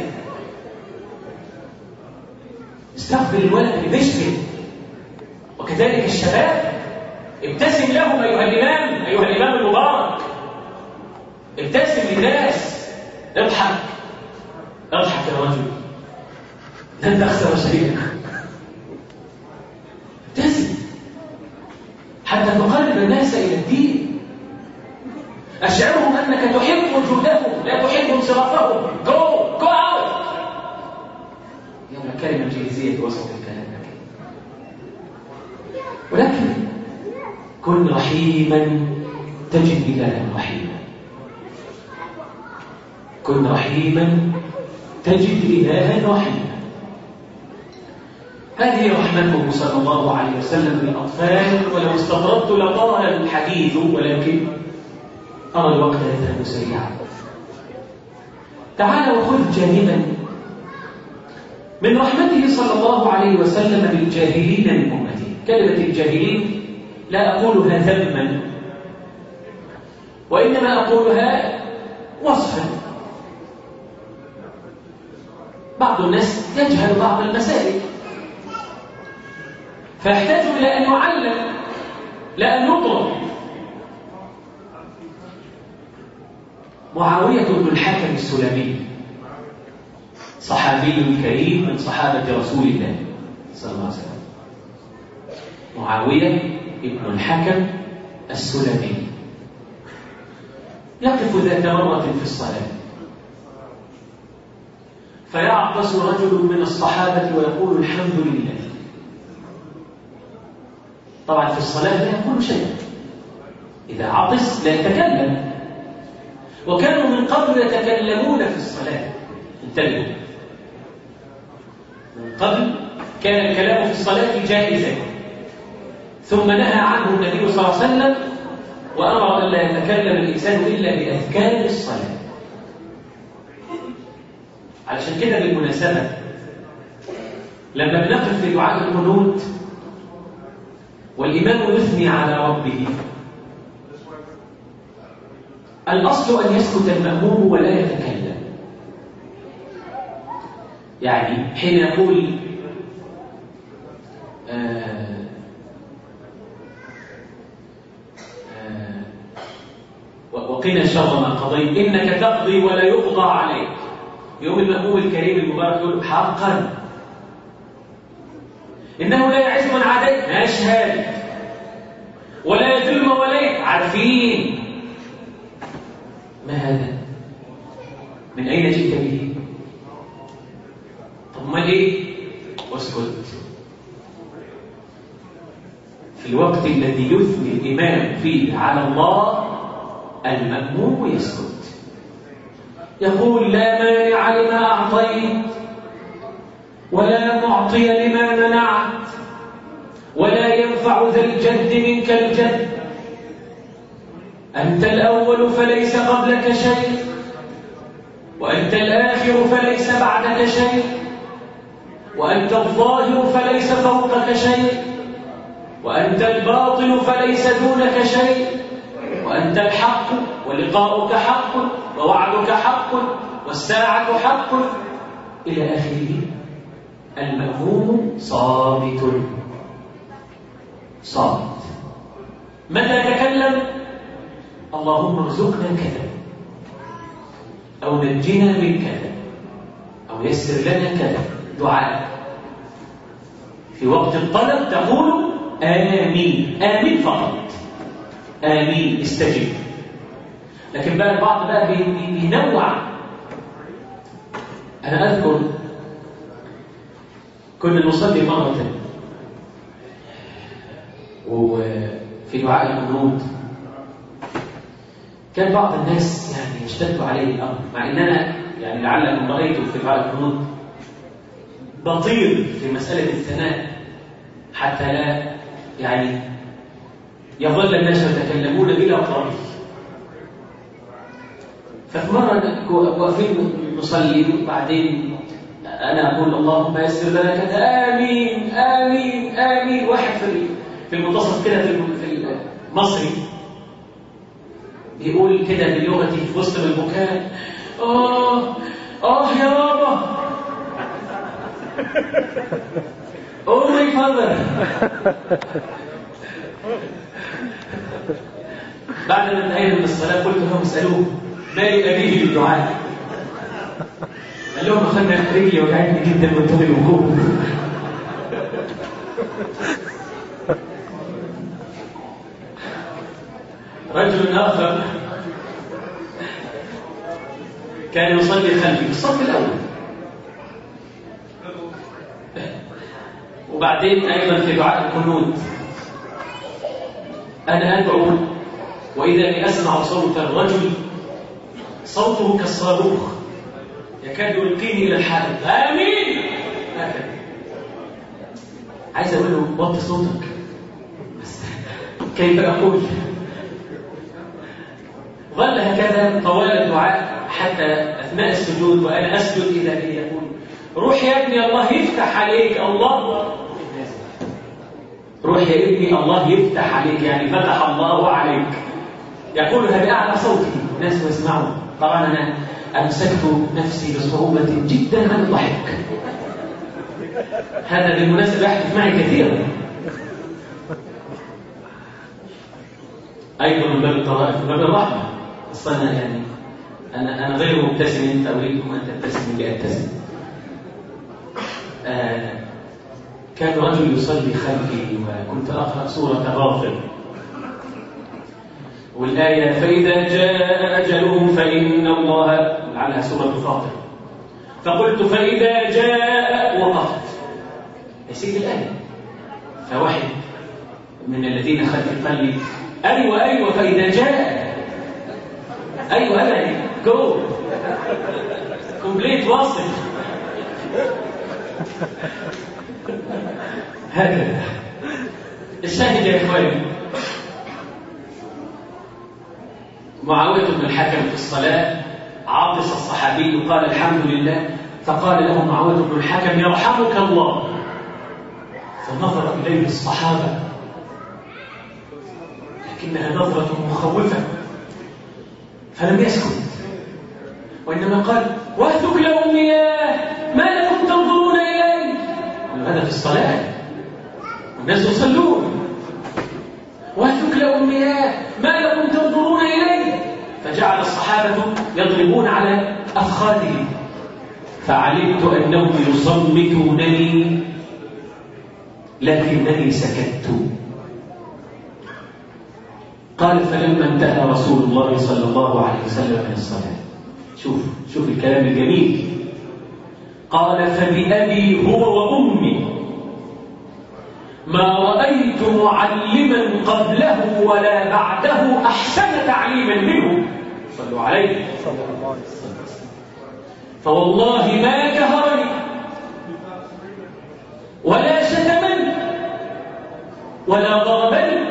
استقبل الولد ببشر، وكذلك الشباب ابتسم لهم ايها الامام المبارك، ابتسم للناس، اضحك يا رجل، لن تخسر شيئا. ابتسم حتى تقرب الناس الى الدين. اشعرهم انك تحب وجودهم لا تحب انصرافهم. جو اوت. يوم الكلمه الانجليزيه وسط الكلام، ولكن كن رحيما تجد إلها رحيما. كن رحيما تجد إلها رحيما. هذه رحمته صلى الله عليه وسلم بالأطفال، ولو استطردت لطال الحديث، ولكن أرى الوقت يذهب سريعا. تعال وخذ جانبا من رحمته صلى الله عليه وسلم بالجاهلين من أمته. كلمة الجاهلين لا أقولها ذما، وإنما أقولها وصفا. بعض الناس يجهل بعض المسائل فيحتاج إلى أن يعلم لا أن يطلب. معاوية بن الحكم السلمي صحابي كريم من صحابة رسول الله صلى الله عليه وسلم. معاوية بن الحكم السلمي يقف ذات مرة في الصلاة فيعطس رجل من الصحابة ويقول الحمد لله. طبعا في الصلاة لا يقول شيء، إذا عطس لا يتكلم، وكانوا من قبل يتكلمون في الصلاة. انتبهوا، من قبل كان الكلام في الصلاة جائزا، ثم نهى عنه النبي صلى الله عليه وسلم وأمر أن لا يتكلم الإنسان إلا بأذكار الصلاة. علشان كده بالمناسبة لما بنقف في دعاء القنوت والإمام يثني على ربه، الأصل أن يسكت المأموم ولا يتكلم. يعني حين يقول وقنا شر ما قضيت إنك تقضي ولا يقضى عليك، يوم المأموم الكريم المبارك يقول حقا إنه لا يعز من عاديت، نشهد، ولا يذل من وليت، عارفين. ما هذا؟ من أين جئت به؟ طب ما إيه؟ واسكت. في الوقت الذي يثني الإمام فيه على الله المأموم يسكت، يقول لا مانع لما أعطيت ولا معطي لما منعت ولا ينفع ذا الجد منك الجد، أنت الأول فليس قبلك شيء وأنت الآخر فليس بعدك شيء وأنت الظاهر فليس فوقك شيء وأنت الباطن فليس دونك شيء وأنت الحق ولقاؤك حق ووعدك حق والساعة حق إلى آخره. المأموم صامت صامت. متى تكلم؟ اللهم ارزقنا كذا أو نجنا من كذا أو يسر لنا كذا. دعاء في وقت الطلب تقول آمين، آمين فقط، آمين استجب. لكن بقى البعض بقى بينوع. أنا أذكر كنا نصلي مرة وفي دعاء القنوت كان بعض الناس يعني يشتد عليه الأمر، مع أن أنا يعني لعلكم رأيتم في دعاء القنوت بطير في مسألة الثناء حتى لا يعني يظل الناس يتكلمون بلا طريق. ففي مرة واقفين نصلي وبعدين أنا أقول اللهم يسر لنا كذا، آمين آمين آمين. واحد في المنتصف كده في المصري بيقول كده بلغتي في وسط البكاء يا بابا Oh my father. بعد ما انتهينا من الصلاة قلت لهم اسألوه ما لأبيه بالدعاء. قال لهم أخذنا رجلي وجعتني جدا من طول الوقوف. رجل آخر كان يصلي خلفي في الصف الأول، وبعدين أيضا في دعاء القنوت أنا أدعو وإذا أسمع صوت الرجل صوته كالصاروخ يكاد يلقيني إلى الحائط، آمين. هكذا عايز أقول له وطي صوتك، بس كيف أقول؟ ظل هكذا طوال الدعاء حتى أثناء السجود وأنا أسجد إذا به يقول روح يا ابني الله يفتح عليك، الله روح يا ابني الله يفتح عليك، يعني فتح الله عليك. يقولها بأعلى صوته الناس يسمعون. طبعا أنا أمسكت نفسي بصعوبة جدا عن الضحك. هذا بالمناسبة يحدث معي كثيرا أيضا من باب الطرائف من باب الرحمة. أصلا يعني أنا غير مبتسم، أنت أريدكم أن تبتسموا لأبتسم. كان رجل يصلي خلفي وكنت أقرأ سورة غافر والآية فإذا جاء أجلهم فإن الله على سورة فاطر، فقلت فإذا جاء وقفت نسيت الآية. فواحد من الذين خلفي قال لي أيوة فإذا جاء، أيوة جو كومبليت واصل هكذا. الشاهد يا إخواني، معاوية بن الحكم في الصلاة عطس الصحابي قال الحمد لله، فقال له معاوية بن الحكم يرحمك الله، فنظر إليه الصحابة لكنها نظرة مخوفة فلم يسكت، وإنما قال وهتك لأمياه ما لكم تنظرون إلي. هذا في الصلاة والناس يصلون، وهتك لأمياه ما لكم تنظرون إلي. فجعل الصحابة يضربون على أفخاذهم، فعلمت أنهم يصمتونني لكنني سكت. قال فلما انتهى رسول الله صلى الله عليه وسلم من الصلاة، شوف الكلام الجميل، قال فبأبي هو وأمي ما رأيت معلما قبله ولا بعده أحسن تعليما منه صلوا عليه صلى الله عليه وسلم، فوالله ما كهرني ولا شتمني ولا ضربني،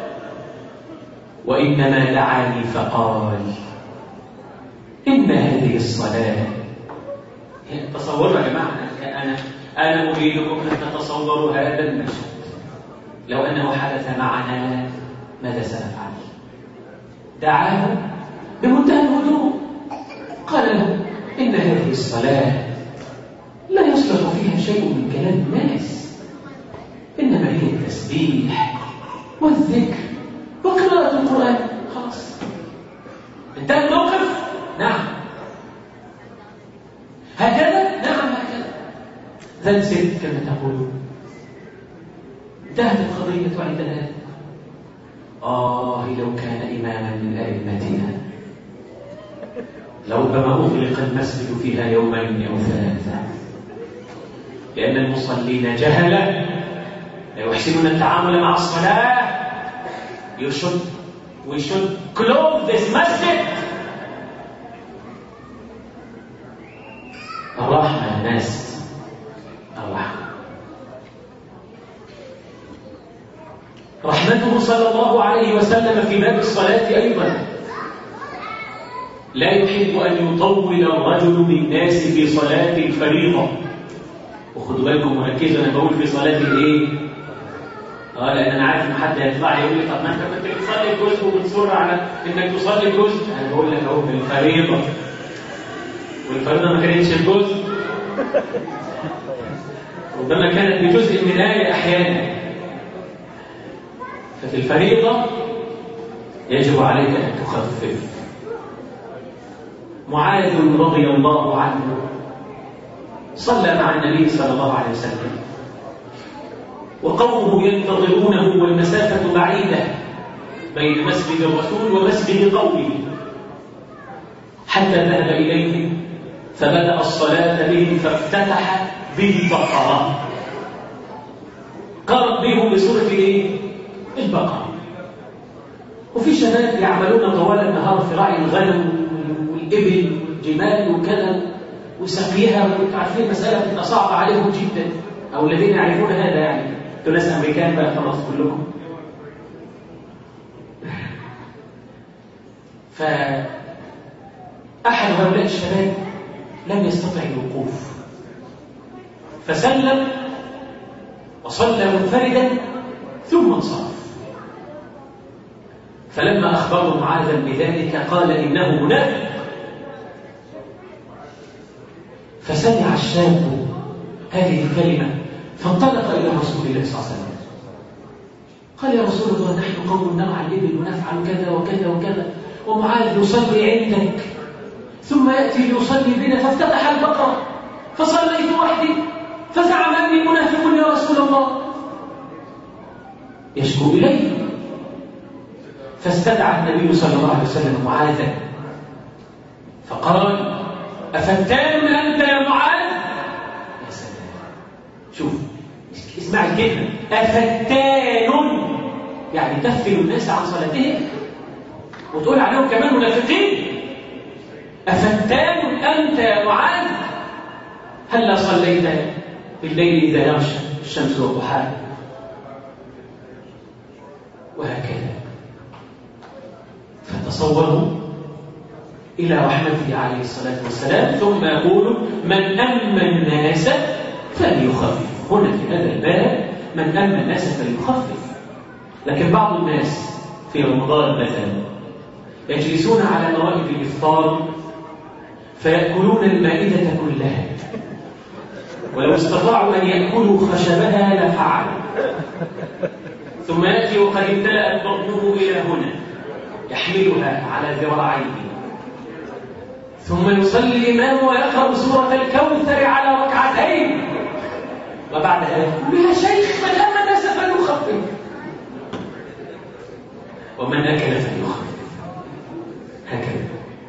وإنما دعاني فقال إن هذه الصلاة. تصوروا يا جماعة، أنا أريدكم أن تتصوروا هذا المشهد لو أنه حدث معنا ماذا سنفعل؟ دعاه بمنتهى الهدوء، قال له إن هذه الصلاة لا يصلح فيها شيء من كلام الناس، إنما هي التسبيح والذكر وقراءة القرآن. خلاص انتهى الموقف. نعم هكذا، نعم هكذا، ذات ست كما تقولون. انتهت القضية عند هذا. لو كان إماما من أئمتنا لربما أغلق المسجد فيها يومين أو ثلاثة، لأن المصلين جهلة لا يحسنون التعامل مع الصلاة. We should close this masjid. الرحمة يا ناس، الرحمة. رحمته صلى الله عليه وسلم في باب الصلاة أيضا، لا يحب أن يطول الرجل بالناس في صلاة الفريضة. وخدوا بالكم مركزوا، أنا بقول في صلاة الإيه؟ لأن أنا عارف إن حد هيطلع يقول لي طب ما أنت كنت بتصلي الجزء وبتصر على إنك تصلي الجزء. أنا بقول لك أهو في الفريضة، والفريضة ما كانتش الجزء، ربما كانت بجزء من آية أحيانا. ففي الفريضة يجب عليك أن تخفف. معاذ رضي الله عنه صلى مع النبي صلى الله عليه وسلم وقومه ينتظرونه والمسافة بعيدة بين مسجد الرسول ومسجد قومه، حتى ذهب إليهم فبدأ الصلاة بهم فافتتح بالبقرة. قرأ بهم بسورة إيه؟ البقرة. وفي شباب يعملون طوال النهار في رعي الغنم والإبل والجمال وكذا وسقيها، وانتم عارفين المسألة بتبقى صعبة عليهم جدا، أو الذين يعرفون هذا يعني دول ناس أمريكان بقى خلاص كلكم. فأحد هؤلاء الشباب لم يستطع الوقوف فسلم وصلى منفردا ثم انصرف. فلما أخبروا معاذا بذلك قال إنه منافق. فسمع الشاب هذه الكلمة فانطلق إلى رسول الله صلى الله عليه وسلم، قال يا رسول الله نحن قوم نرعى الإبل ونفعل كذا وكذا وكذا، ومعاذ يصلي عندك ثم يأتي ليصلي بنا فافتتح البقرة فصليت وحدي فزعم أني منافق يا رسول الله. يشكو إليه. فاستدعى النبي صلى الله عليه وسلم معاذا فقال أفتان أنت يا معاذ؟ يا سلام، شوف اسمع الكلمة، أفتان يعني تغفل الناس عن صلاتهم وتقول عليهم كمان منافقين. أفتان أنت يا معاذ؟ هلا صليت في الليل إذا يغشى الشمس وضحاها؟ وهكذا. فتصوروا إلى رحمته عليه الصلاة والسلام، ثم يقول من أما الناس فليخفف. هنا في هذا الباب من أما الناس فليخفف. لكن بعض الناس في رمضان مثلا يجلسون على موائد الإفطار فيأكلون المائدة كلها، ولو استطاعوا أن يأكلوا خشبها لفعلوا، ثم يأتي وقد امتلأت بطنه إلى هنا يحملها على ذراعيه، ثم يصلي الإمام ويقرأ سورة الكوثر على ركعتين، وبعدها يقول يا شيخ من أما الناس فليخفف ومن أكل فليخفف. هكذا.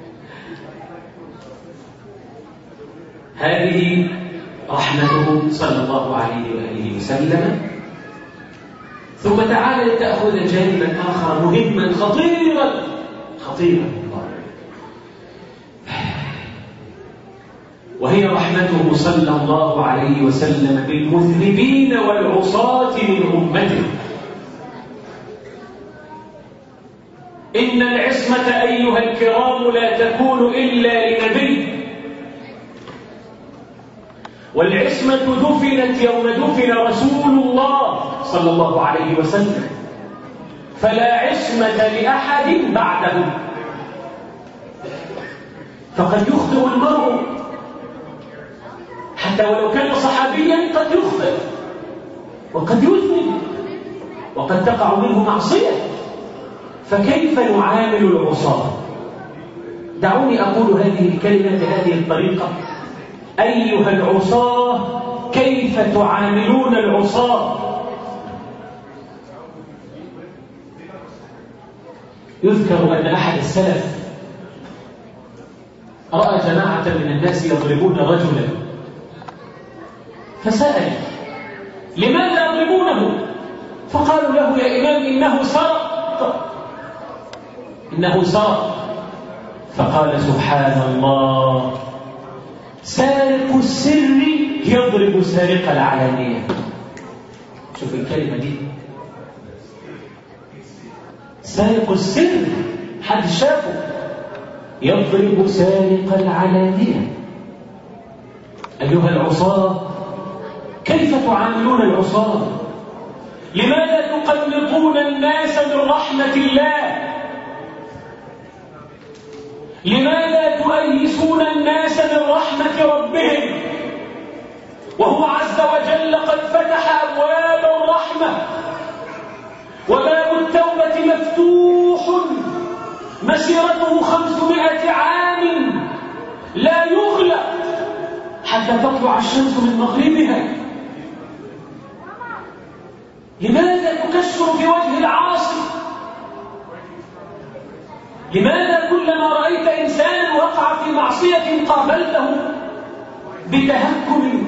هذه رحمته صلى الله عليه وآله وسلم. ثم تعالى تأخذ جانبا آخر مهما خطيرا وهي رحمته صلى الله عليه وسلم بالمذنبين والعصاة من أمته. إن العصمة أيها الكرام لا تكون إلا لنبي، والعصمة دفنت يوم دفن رسول الله صلى الله عليه وسلم، فلا عصمة لأحد بعده. فقد يخطئ المرء حتى ولو كان صحابيا، قد يخطئ وقد يذنب وقد تقع منه معصية، فكيف نعامل العصاة؟ دعوني أقول هذه الكلمة بهذه الطريقة: أيها العصاة كيف تعاملون العصاة؟ يذكر أن أحد السلف رأى جماعة من الناس يضربون رجلا، فسأل لماذا يضربونه؟ فقالوا له يا إمام إنه سرق. فقال سبحان الله، سارق السر يضرب سارق العلانية. شوف الكلمة دي، سارق السر حد شافه يضرب سارق العلانية. أيها العصاة كيف تعاملون العصاة؟ لماذا تقنطون الناس من رحمة الله؟ لماذا تؤيسون الناس من رحمة ربهم وهو عز وجل قد فتح أبواب الرحمة وباب التوبة مفتوح مسيرته 500 عام لا يغلق حتى تطلع الشمس من مغربها؟ لماذا تكشر في وجه العاصي؟ لماذا كلما رأيت إنسانا وقع في معصية قابلته بتهكم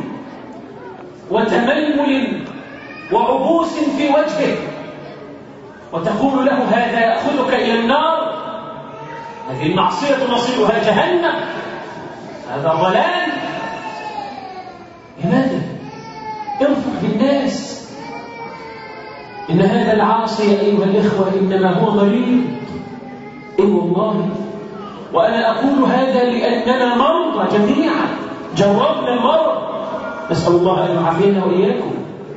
وتململ وعبوس في وجهه وتقول له هذا يأخذك إلى النار، هذه المعصية مصيرها جهنم، هذا ضلال؟ لماذا؟ ارفق بالناس. إن هذا العاصي أيها الإخوة إنما هو مريض، والله، وأنا أقول هذا لأننا مرضى جميعا، جربنا المرض، نسأل الله أن يعافينا وإياكم.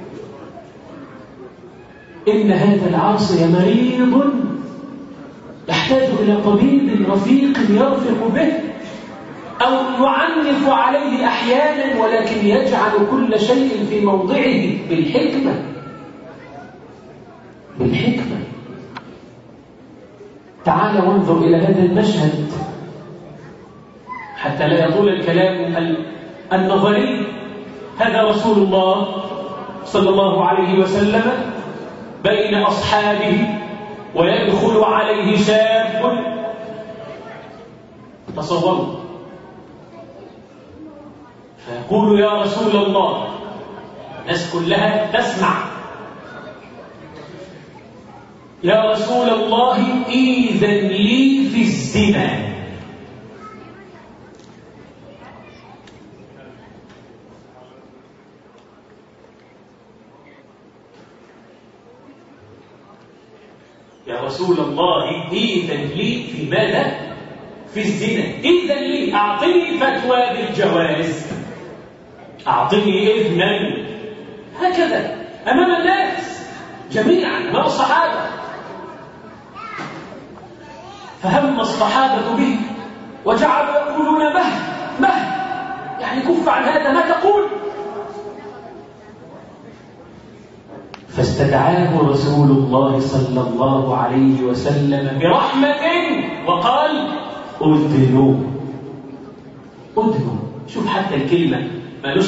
إن هذا العاصي مريض يحتاج إلى طبيب رفيق يرفق به، أو يعنف عليه أحيانا ولكن يجعل كل شيء في موضعه بالحكمة. تعال وانظر إلى هذا المشهد حتى لا يطول الكلام النظري. هذا رسول الله صلى الله عليه وسلم بين أصحابه ويدخل عليه شاب. تصوروا، فيقول يا رسول الله، الناس كلها تسمع، يا رسول الله إيذن لي في الزنا. يا رسول الله إذن لي في ماذا؟ في الزنا، إذن لي أعطني فتوى بالجواز، أعطني إذنا، هكذا أمام الناس جميعا، أمام الصحابة. فهم الصحابة به وجعلوا يقولون مه يعني كف عن هذا، ما تقول؟ فاستدعاه رسول الله صلى الله عليه وسلم برحمة وقال أذنوا. شوف حتى الكلمة مالوش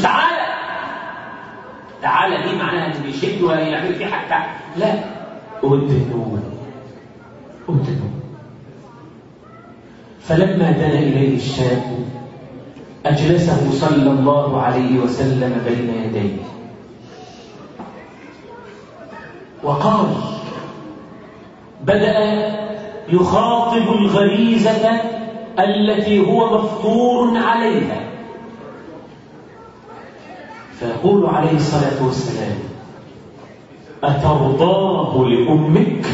تعالى دي معناها انه بيشد ويعمل فيه حتى، لا، أذنوا. فلما دنا إليه الشاب أجلسه صلى الله عليه وسلم بين يديه وقال، بدأ يخاطب الغريزة التي هو مفطور عليها، فيقول عليه الصلاة والسلام: أترضاه لأمك؟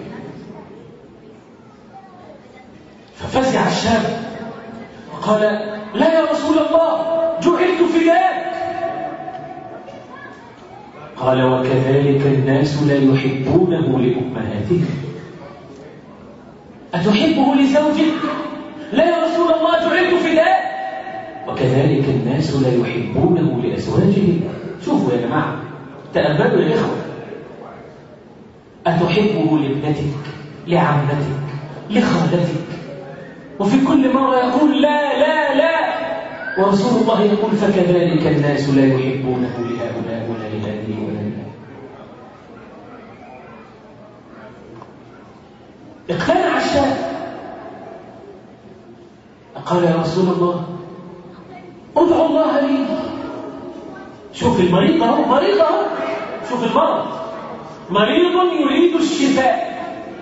ففزع الشاب وقال: لا يا رسول الله، جعلت فداك. قال: وكذلك الناس لا يحبونه لأمهاتهم. أتحبه لزوجك؟ لا يا رسول الله، جعلت فداك. وكذلك الناس لا يحبونه لأزواجهم. شوفوا يا جماعة، تأملوا يا إخوة، أتحبه لابنتك، لعمتك، لخالتك، وفي كل مرة يقول لا لا لا، ورسول الله يقول فكذلك الناس لا يحبونه لهؤلاء ولا لهذه ولا لهذه. اقتنع الشاب، قال: يا رسول الله، ادعو الله لي. شوف المريض اهو، شوف المرض، مريض يريد الشفاء،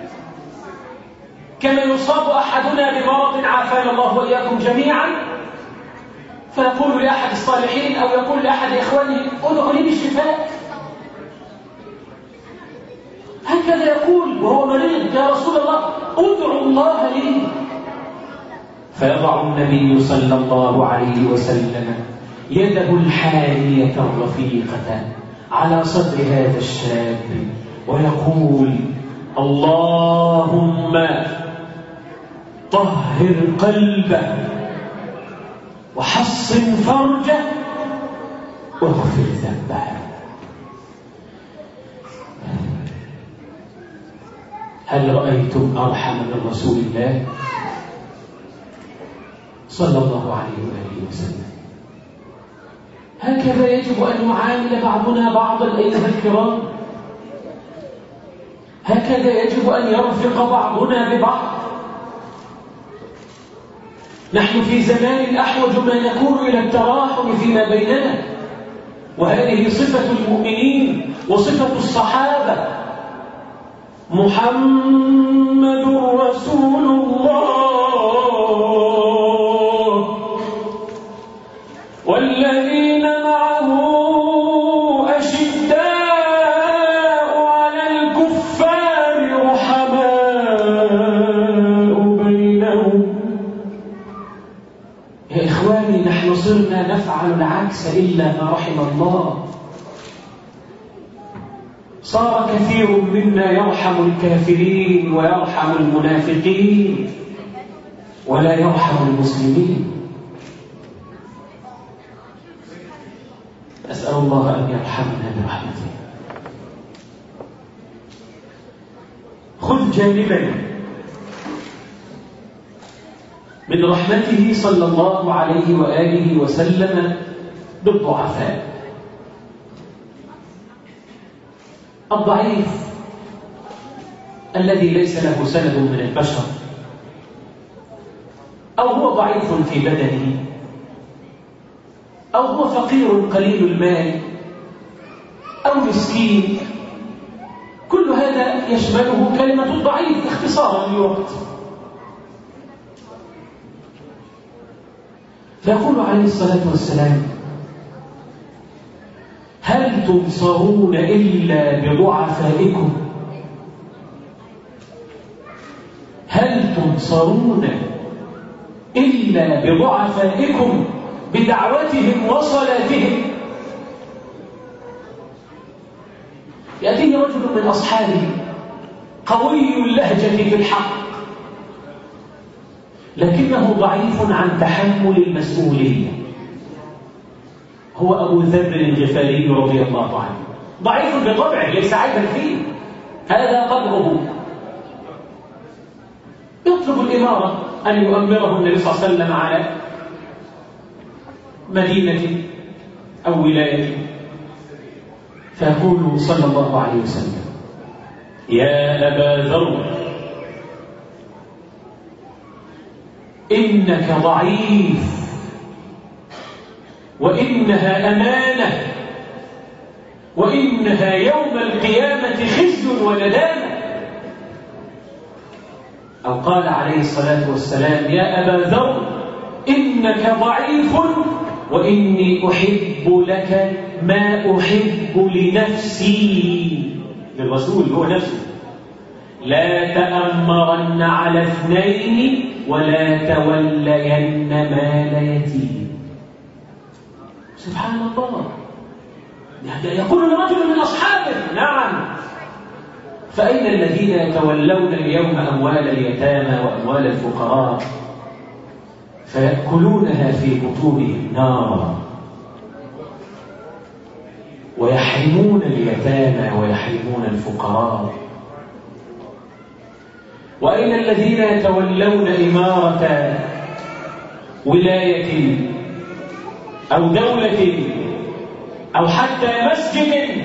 كما يصاب أحدنا بمرض عافانا الله وإياكم جميعا، فيقول لأحد الصالحين أو يقول لأحد إخوانه: ادعو لي بالشفاء. هكذا يقول وهو مريض: يا رسول الله، ادعو الله لي. فيضع النبي صلى الله عليه وسلم يده الحانية الرفيقة على صدر هذا الشاب ويقول: اللهم طهر قلبه وحصن فرجه واغفر ذنبه. هل رأيتم أرحم من رسول الله صلى الله عليه وآله وسلم؟ هكذا يجب أن يعامل بعضنا بعضا أيها الكرام، هكذا يجب أن يرفق بعضنا ببعض. نحن في زمان أحوج ما نكون إلى التراحم فيما بيننا، وهذه صفة المؤمنين وصفة الصحابة. محمد رسول الله والذين معه أشداء على الكفار رحماء بينهم. يا إخواني، نحن صرنا نفعل العكس إلا ما رحم الله. صار كثير منا يرحم الكافرين ويرحم المنافقين ولا يرحم المسلمين. أسأل الله أن يرحمنا برحمته. خذ جانبا من رحمته صلى الله عليه وآله وسلم بالضعفاء. الضعيف الذي ليس له سند من البشر، أو هو ضعيف في بدنه، أو هو فقير قليل المال، أو مسكين، كل هذا يشمله كلمة الضعيف اختصارا للوقت. فيقول عليه الصلاة والسلام: هل تنصرون إلا بضعفائكم؟ تنصرون إلا بضعفائكم بدعوتهم وصلاتهم. يأتيه رجل من أصحابه قوي اللهجة في الحق لكنه ضعيف عن تحمل المسؤولية. هو أبو ذر الغفاري رضي الله عنه، ضعيف بطبعه ليس عيبا فيه، هذا طبعه. يطلب الإمارة أن يؤمره النبي صلى الله عليه وسلم على مدينة أو ولاية، فيقول صلى الله عليه وسلم: يا أبا ذر إنك ضعيف وإنها أمانة وإنها يوم القيامة خزي وندامة. أو قال عليه الصلاة والسلام: يا أبا ذر إنك ضعيف وإني أحب لك ما أحب لنفسي. للرسول هو نفسه: لا تأمرن على اثنين ولا تولين مال يتيم. سبحان الله، يقول لرجل من أصحابه: نعم، فأين الذين يتولون اليوم أموال اليتامى وأموال الفقراء فيأكلونها في بطونهم نارا ويحرمون اليتامى ويحرمون الفقراء؟ وأين الذين يتولون إمارة ولاية أو دولة أو حتى مسجد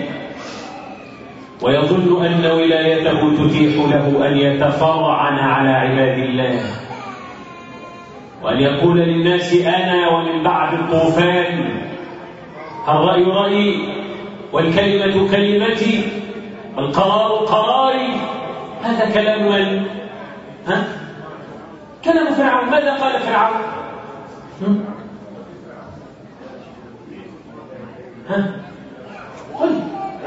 ويظن أن ولايته تتيح له أن يتفرعن على عباد الله وأن يقول للناس: أنا ومن بعد الطوفان، الرأي رأيي والكلمة كلمتي والقرار قراري. هذا كلام من؟ كلام فرعون. ماذا قال فرعون؟ قل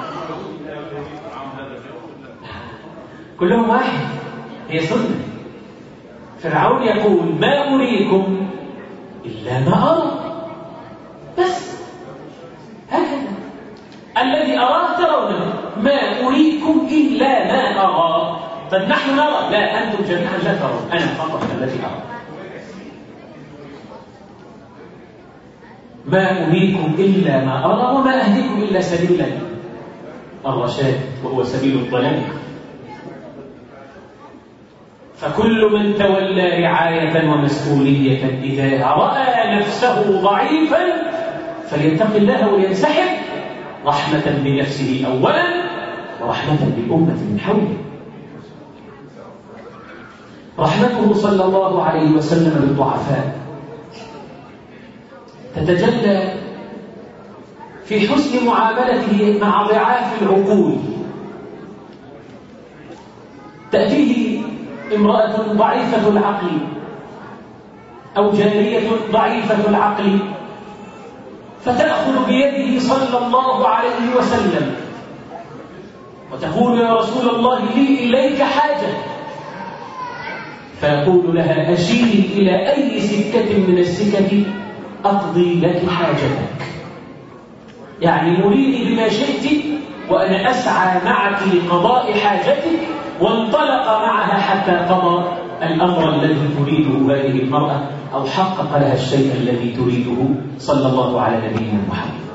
كلهم واحد، هي سنة. فرعون يقول: ما أريكم إلا ما أرى، بس هكذا الذي أراه ترونه، ما أريكم إلا ما أرى. طيب نحن نرى، لا أنتم جميعا لا ترون، أنا فقط الذي أرى. ما أريكم إلا ما أرى وما أهديكم إلا سبيل الرشاد وهو سبيل الضلال. فكل من تولى رعاية ومسؤولية إذا رأى نفسه ضعيفا فليتق الله ولينسحب، رحمة بنفسه أولا ورحمة بالأمة من حوله. رحمته صلى الله عليه وسلم بالضعفاء تتجلى في حسن معاملته مع ضعاف العقول. تأتيه امرأة ضعيفة العقل أو جارية ضعيفة العقل فتأخذ بيده صلى الله عليه وسلم وتقول: يا رسول الله لي إليك حاجة. فيقول لها: أشيري إلى أي سكة من السكك أقضي لك حاجتك، يعني مريني بما شئت وأنا أسعى معك لقضاء حاجتك. وانطلق معها حتى قضى الأمر الذي تريده هذه المرأة أو حقق لها الشيء الذي تريده صلى الله على نبينا محمد.